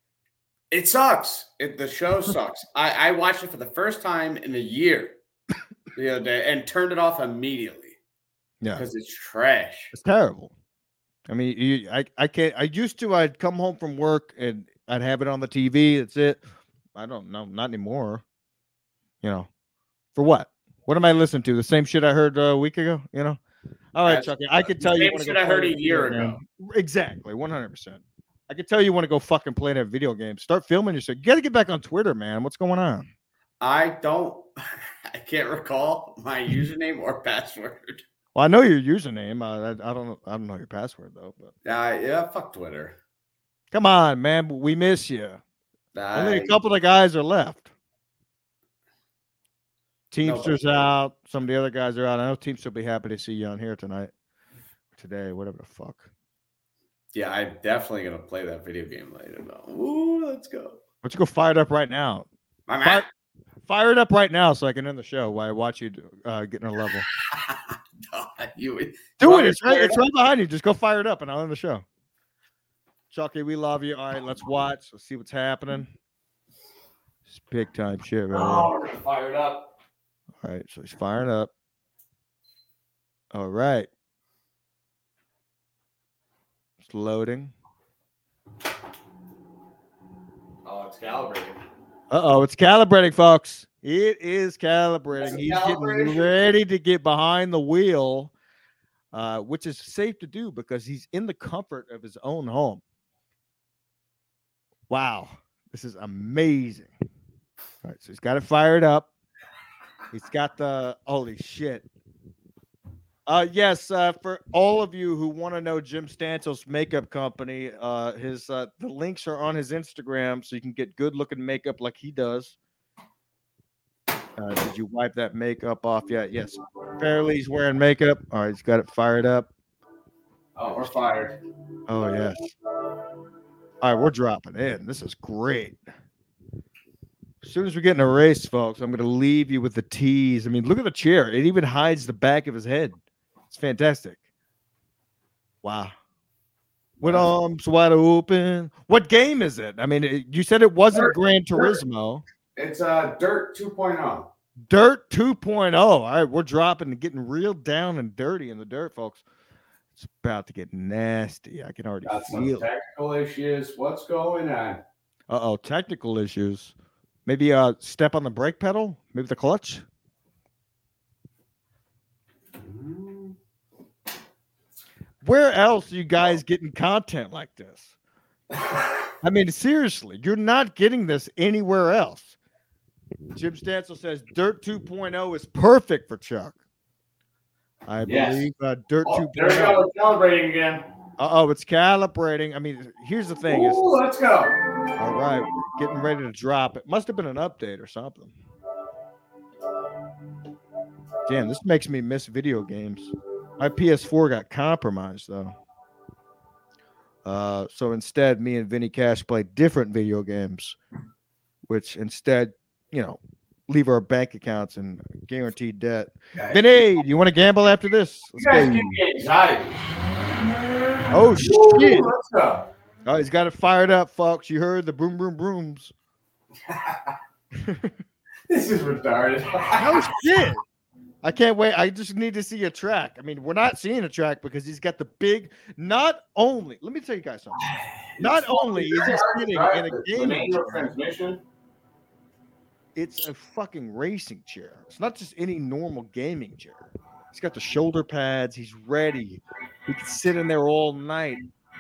It sucks. It, the show sucks. I, I watched it for the first time in a year the other day and turned it off immediately. Yeah, because it's trash. It's terrible. I mean, you, I I can't. I used to. I'd come home from work and I'd have it on the T V. That's it. I don't know. Not anymore. You know, for what? What am I listening to? The same shit I heard a week ago. You know. All right, That's, Chucky. I could tell the you. Same shit I heard a year ago. Exactly. One hundred percent. I can tell you want to go fucking play that video game. Start filming yourself. You got to get back on Twitter, man. What's going on? I don't. I can't recall my username or password. Well, I know your username. Uh, I, I don't know. I don't know your password though. But uh, yeah, fuck Twitter. Come on, man. We miss you. I, Only a couple of guys are left. Teamster's no, out. Some of the other guys are out. I know Teamster will be happy to see you on here tonight, today, whatever the fuck. Yeah, I'm definitely gonna play that video game later. Though. Ooh, let's go. Why don't you go fire it up right now? My fire, fire it up right now so I can end the show while I watch you uh, get in a level. no, you, Do it. It's right. It's right behind you. Just go fire it up, and I'll end the show. Chucky, we love you. All right, let's watch. Let's see what's happening. It's big time shit, right? Oh, we're gonna fire it up. All right, so he's firing up. All right. Loading. Oh, it's calibrating. Uh-oh, it's calibrating, folks. It is calibrating. He's calibrating. getting ready to get behind the wheel, uh, which is safe to do because he's in the comfort of his own home. Wow. This is amazing. All right, so he's got it fired up. He's got the, holy shit. Uh, yes, uh, for all of you who want to know Jim Stansel's makeup company, uh, his uh, the links are on his Instagram, so you can get good-looking makeup like he does. Uh, did you wipe that makeup off yet? Yes. Fairly's wearing makeup. All right, he's got it fired up. Oh, we're fired. Oh, yes. All right, we're dropping in. This is great. As soon as we get in a race, folks, I'm going to leave you with the tease. I mean, look at the chair. It even hides the back of his head. It's fantastic. Wow. With arms wide open. What game is it? I mean, it, you said it wasn't Dirt. Gran Turismo. It's uh, Dirt two point oh. Dirt two point oh. All right, we're dropping and getting real down and dirty in the dirt, folks. It's about to get nasty. I can already Got feel some it. technical issues. What's going on? Uh-oh, technical issues. Maybe uh, step on the brake pedal? Maybe the clutch? Where else are you guys getting content like this? I mean, seriously, you're not getting this anywhere else. Jim Stansel says Dirt two point oh is perfect for Chuck. I yes. believe uh, Dirt oh, two point oh. There we go, celebrating again. Uh-oh, it's calibrating. I mean, here's the thing. Is, Ooh, let's go. all right, we're getting ready to drop. It must have been an update or something. Damn, this makes me miss video games. My P S four got compromised, though. Uh, so instead, me and Vinny Cash play different video games, which instead, you know, leave our bank accounts in guaranteed debt. Guys, Vinny, do you want to gamble after this? Let's you guys go. give me anxiety. Oh, shit. Ooh, let's go. Oh, he's got it fired up, folks. You heard the boom, boom, brooms. This is retarded. Oh, shit. I can't wait. I just need to see a track. I mean, we're not seeing a track because he's got the big, not only, let me tell you guys something. Not only is he sitting in a gaming chair, transmission. it's a fucking racing chair. It's not just any normal gaming chair. He's got the shoulder pads. He's ready. He can sit in there all night.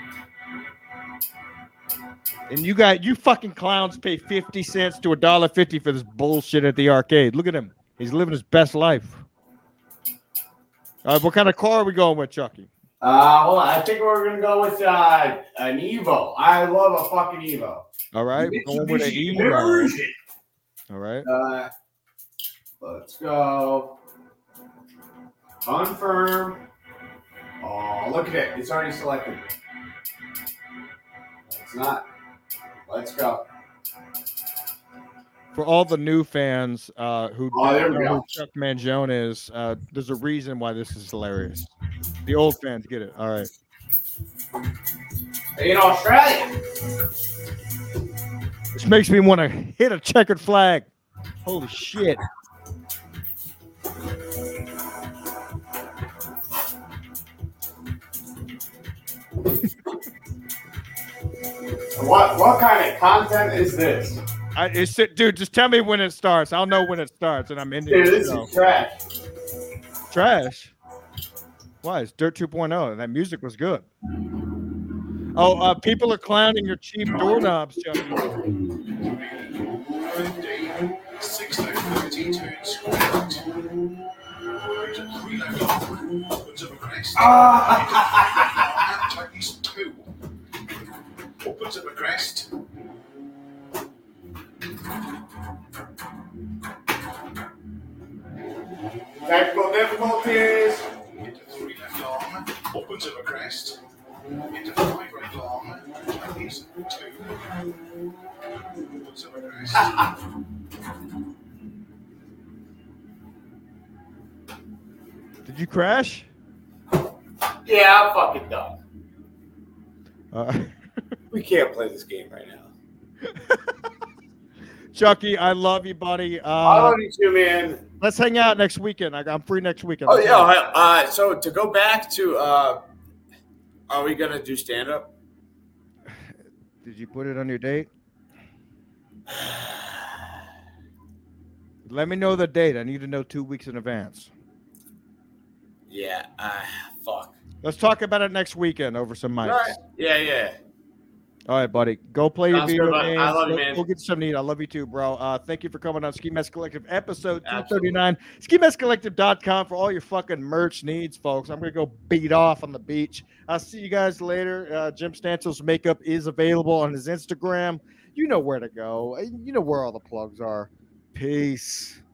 And you got, you fucking clowns pay fifty cents to a dollar fifty for this bullshit at the arcade. Look at him. He's living his best life. All right, what kind of car are we going with, Chucky? Uh, hold on. I think we're gonna go with uh, an Evo. I love a fucking Evo. All right, we're going with an Mitsubishi Evo. Evolution. All right. Uh, let's go. Confirm. Oh, look at it. It's already selected. It's not. Let's go. For all the new fans uh, who Oh, there don't we know go. who Chuck Mangione is, uh, there's a reason why this is hilarious. The old fans get it. All right. In Australia. Which makes me want to hit a checkered flag. Holy shit. What what kind of content is this? I, it's, dude, just tell me when it starts. I'll know when it starts, and I'm in Dude, the this show. is trash. Trash. Why? It's Dirt two point oh. That music was good. Oh, uh, people are clowning your cheap doorknobs, Chucky. Ah! Upwards of a crest. Technical difficulties. Into three left arm. Upwards of a crest. Into five right arm. Chinese two. Upwards of a crest. Did you crash? Yeah, I'm fucking done. Uh, We can't play this game right now. Chucky, I love you, buddy. Uh, I love you too, man. let's hang out next weekend. I, I'm free next weekend. Oh Let's yeah. hang out. Uh, so to go back to, uh, are we gonna do stand up? Did you put it on your date? Let me know the date. I need to know two weeks in advance. Yeah. Uh, fuck. Let's talk about it next weekend over some mics. All right. Yeah, yeah. All right, buddy. Go play your Sounds video good, bud. games. I love you, Go- man. Go get some need. I love you too, bro. Uh, thank you for coming on Ski Mask Collective episode two thirty-nine. ski mask collective dot com for all your fucking merch needs, folks. I'm going to go beat off on the beach. I'll see you guys later. Uh, Jim Stansel's makeup is available on his Instagram. You know where to go. You know where all the plugs are. Peace.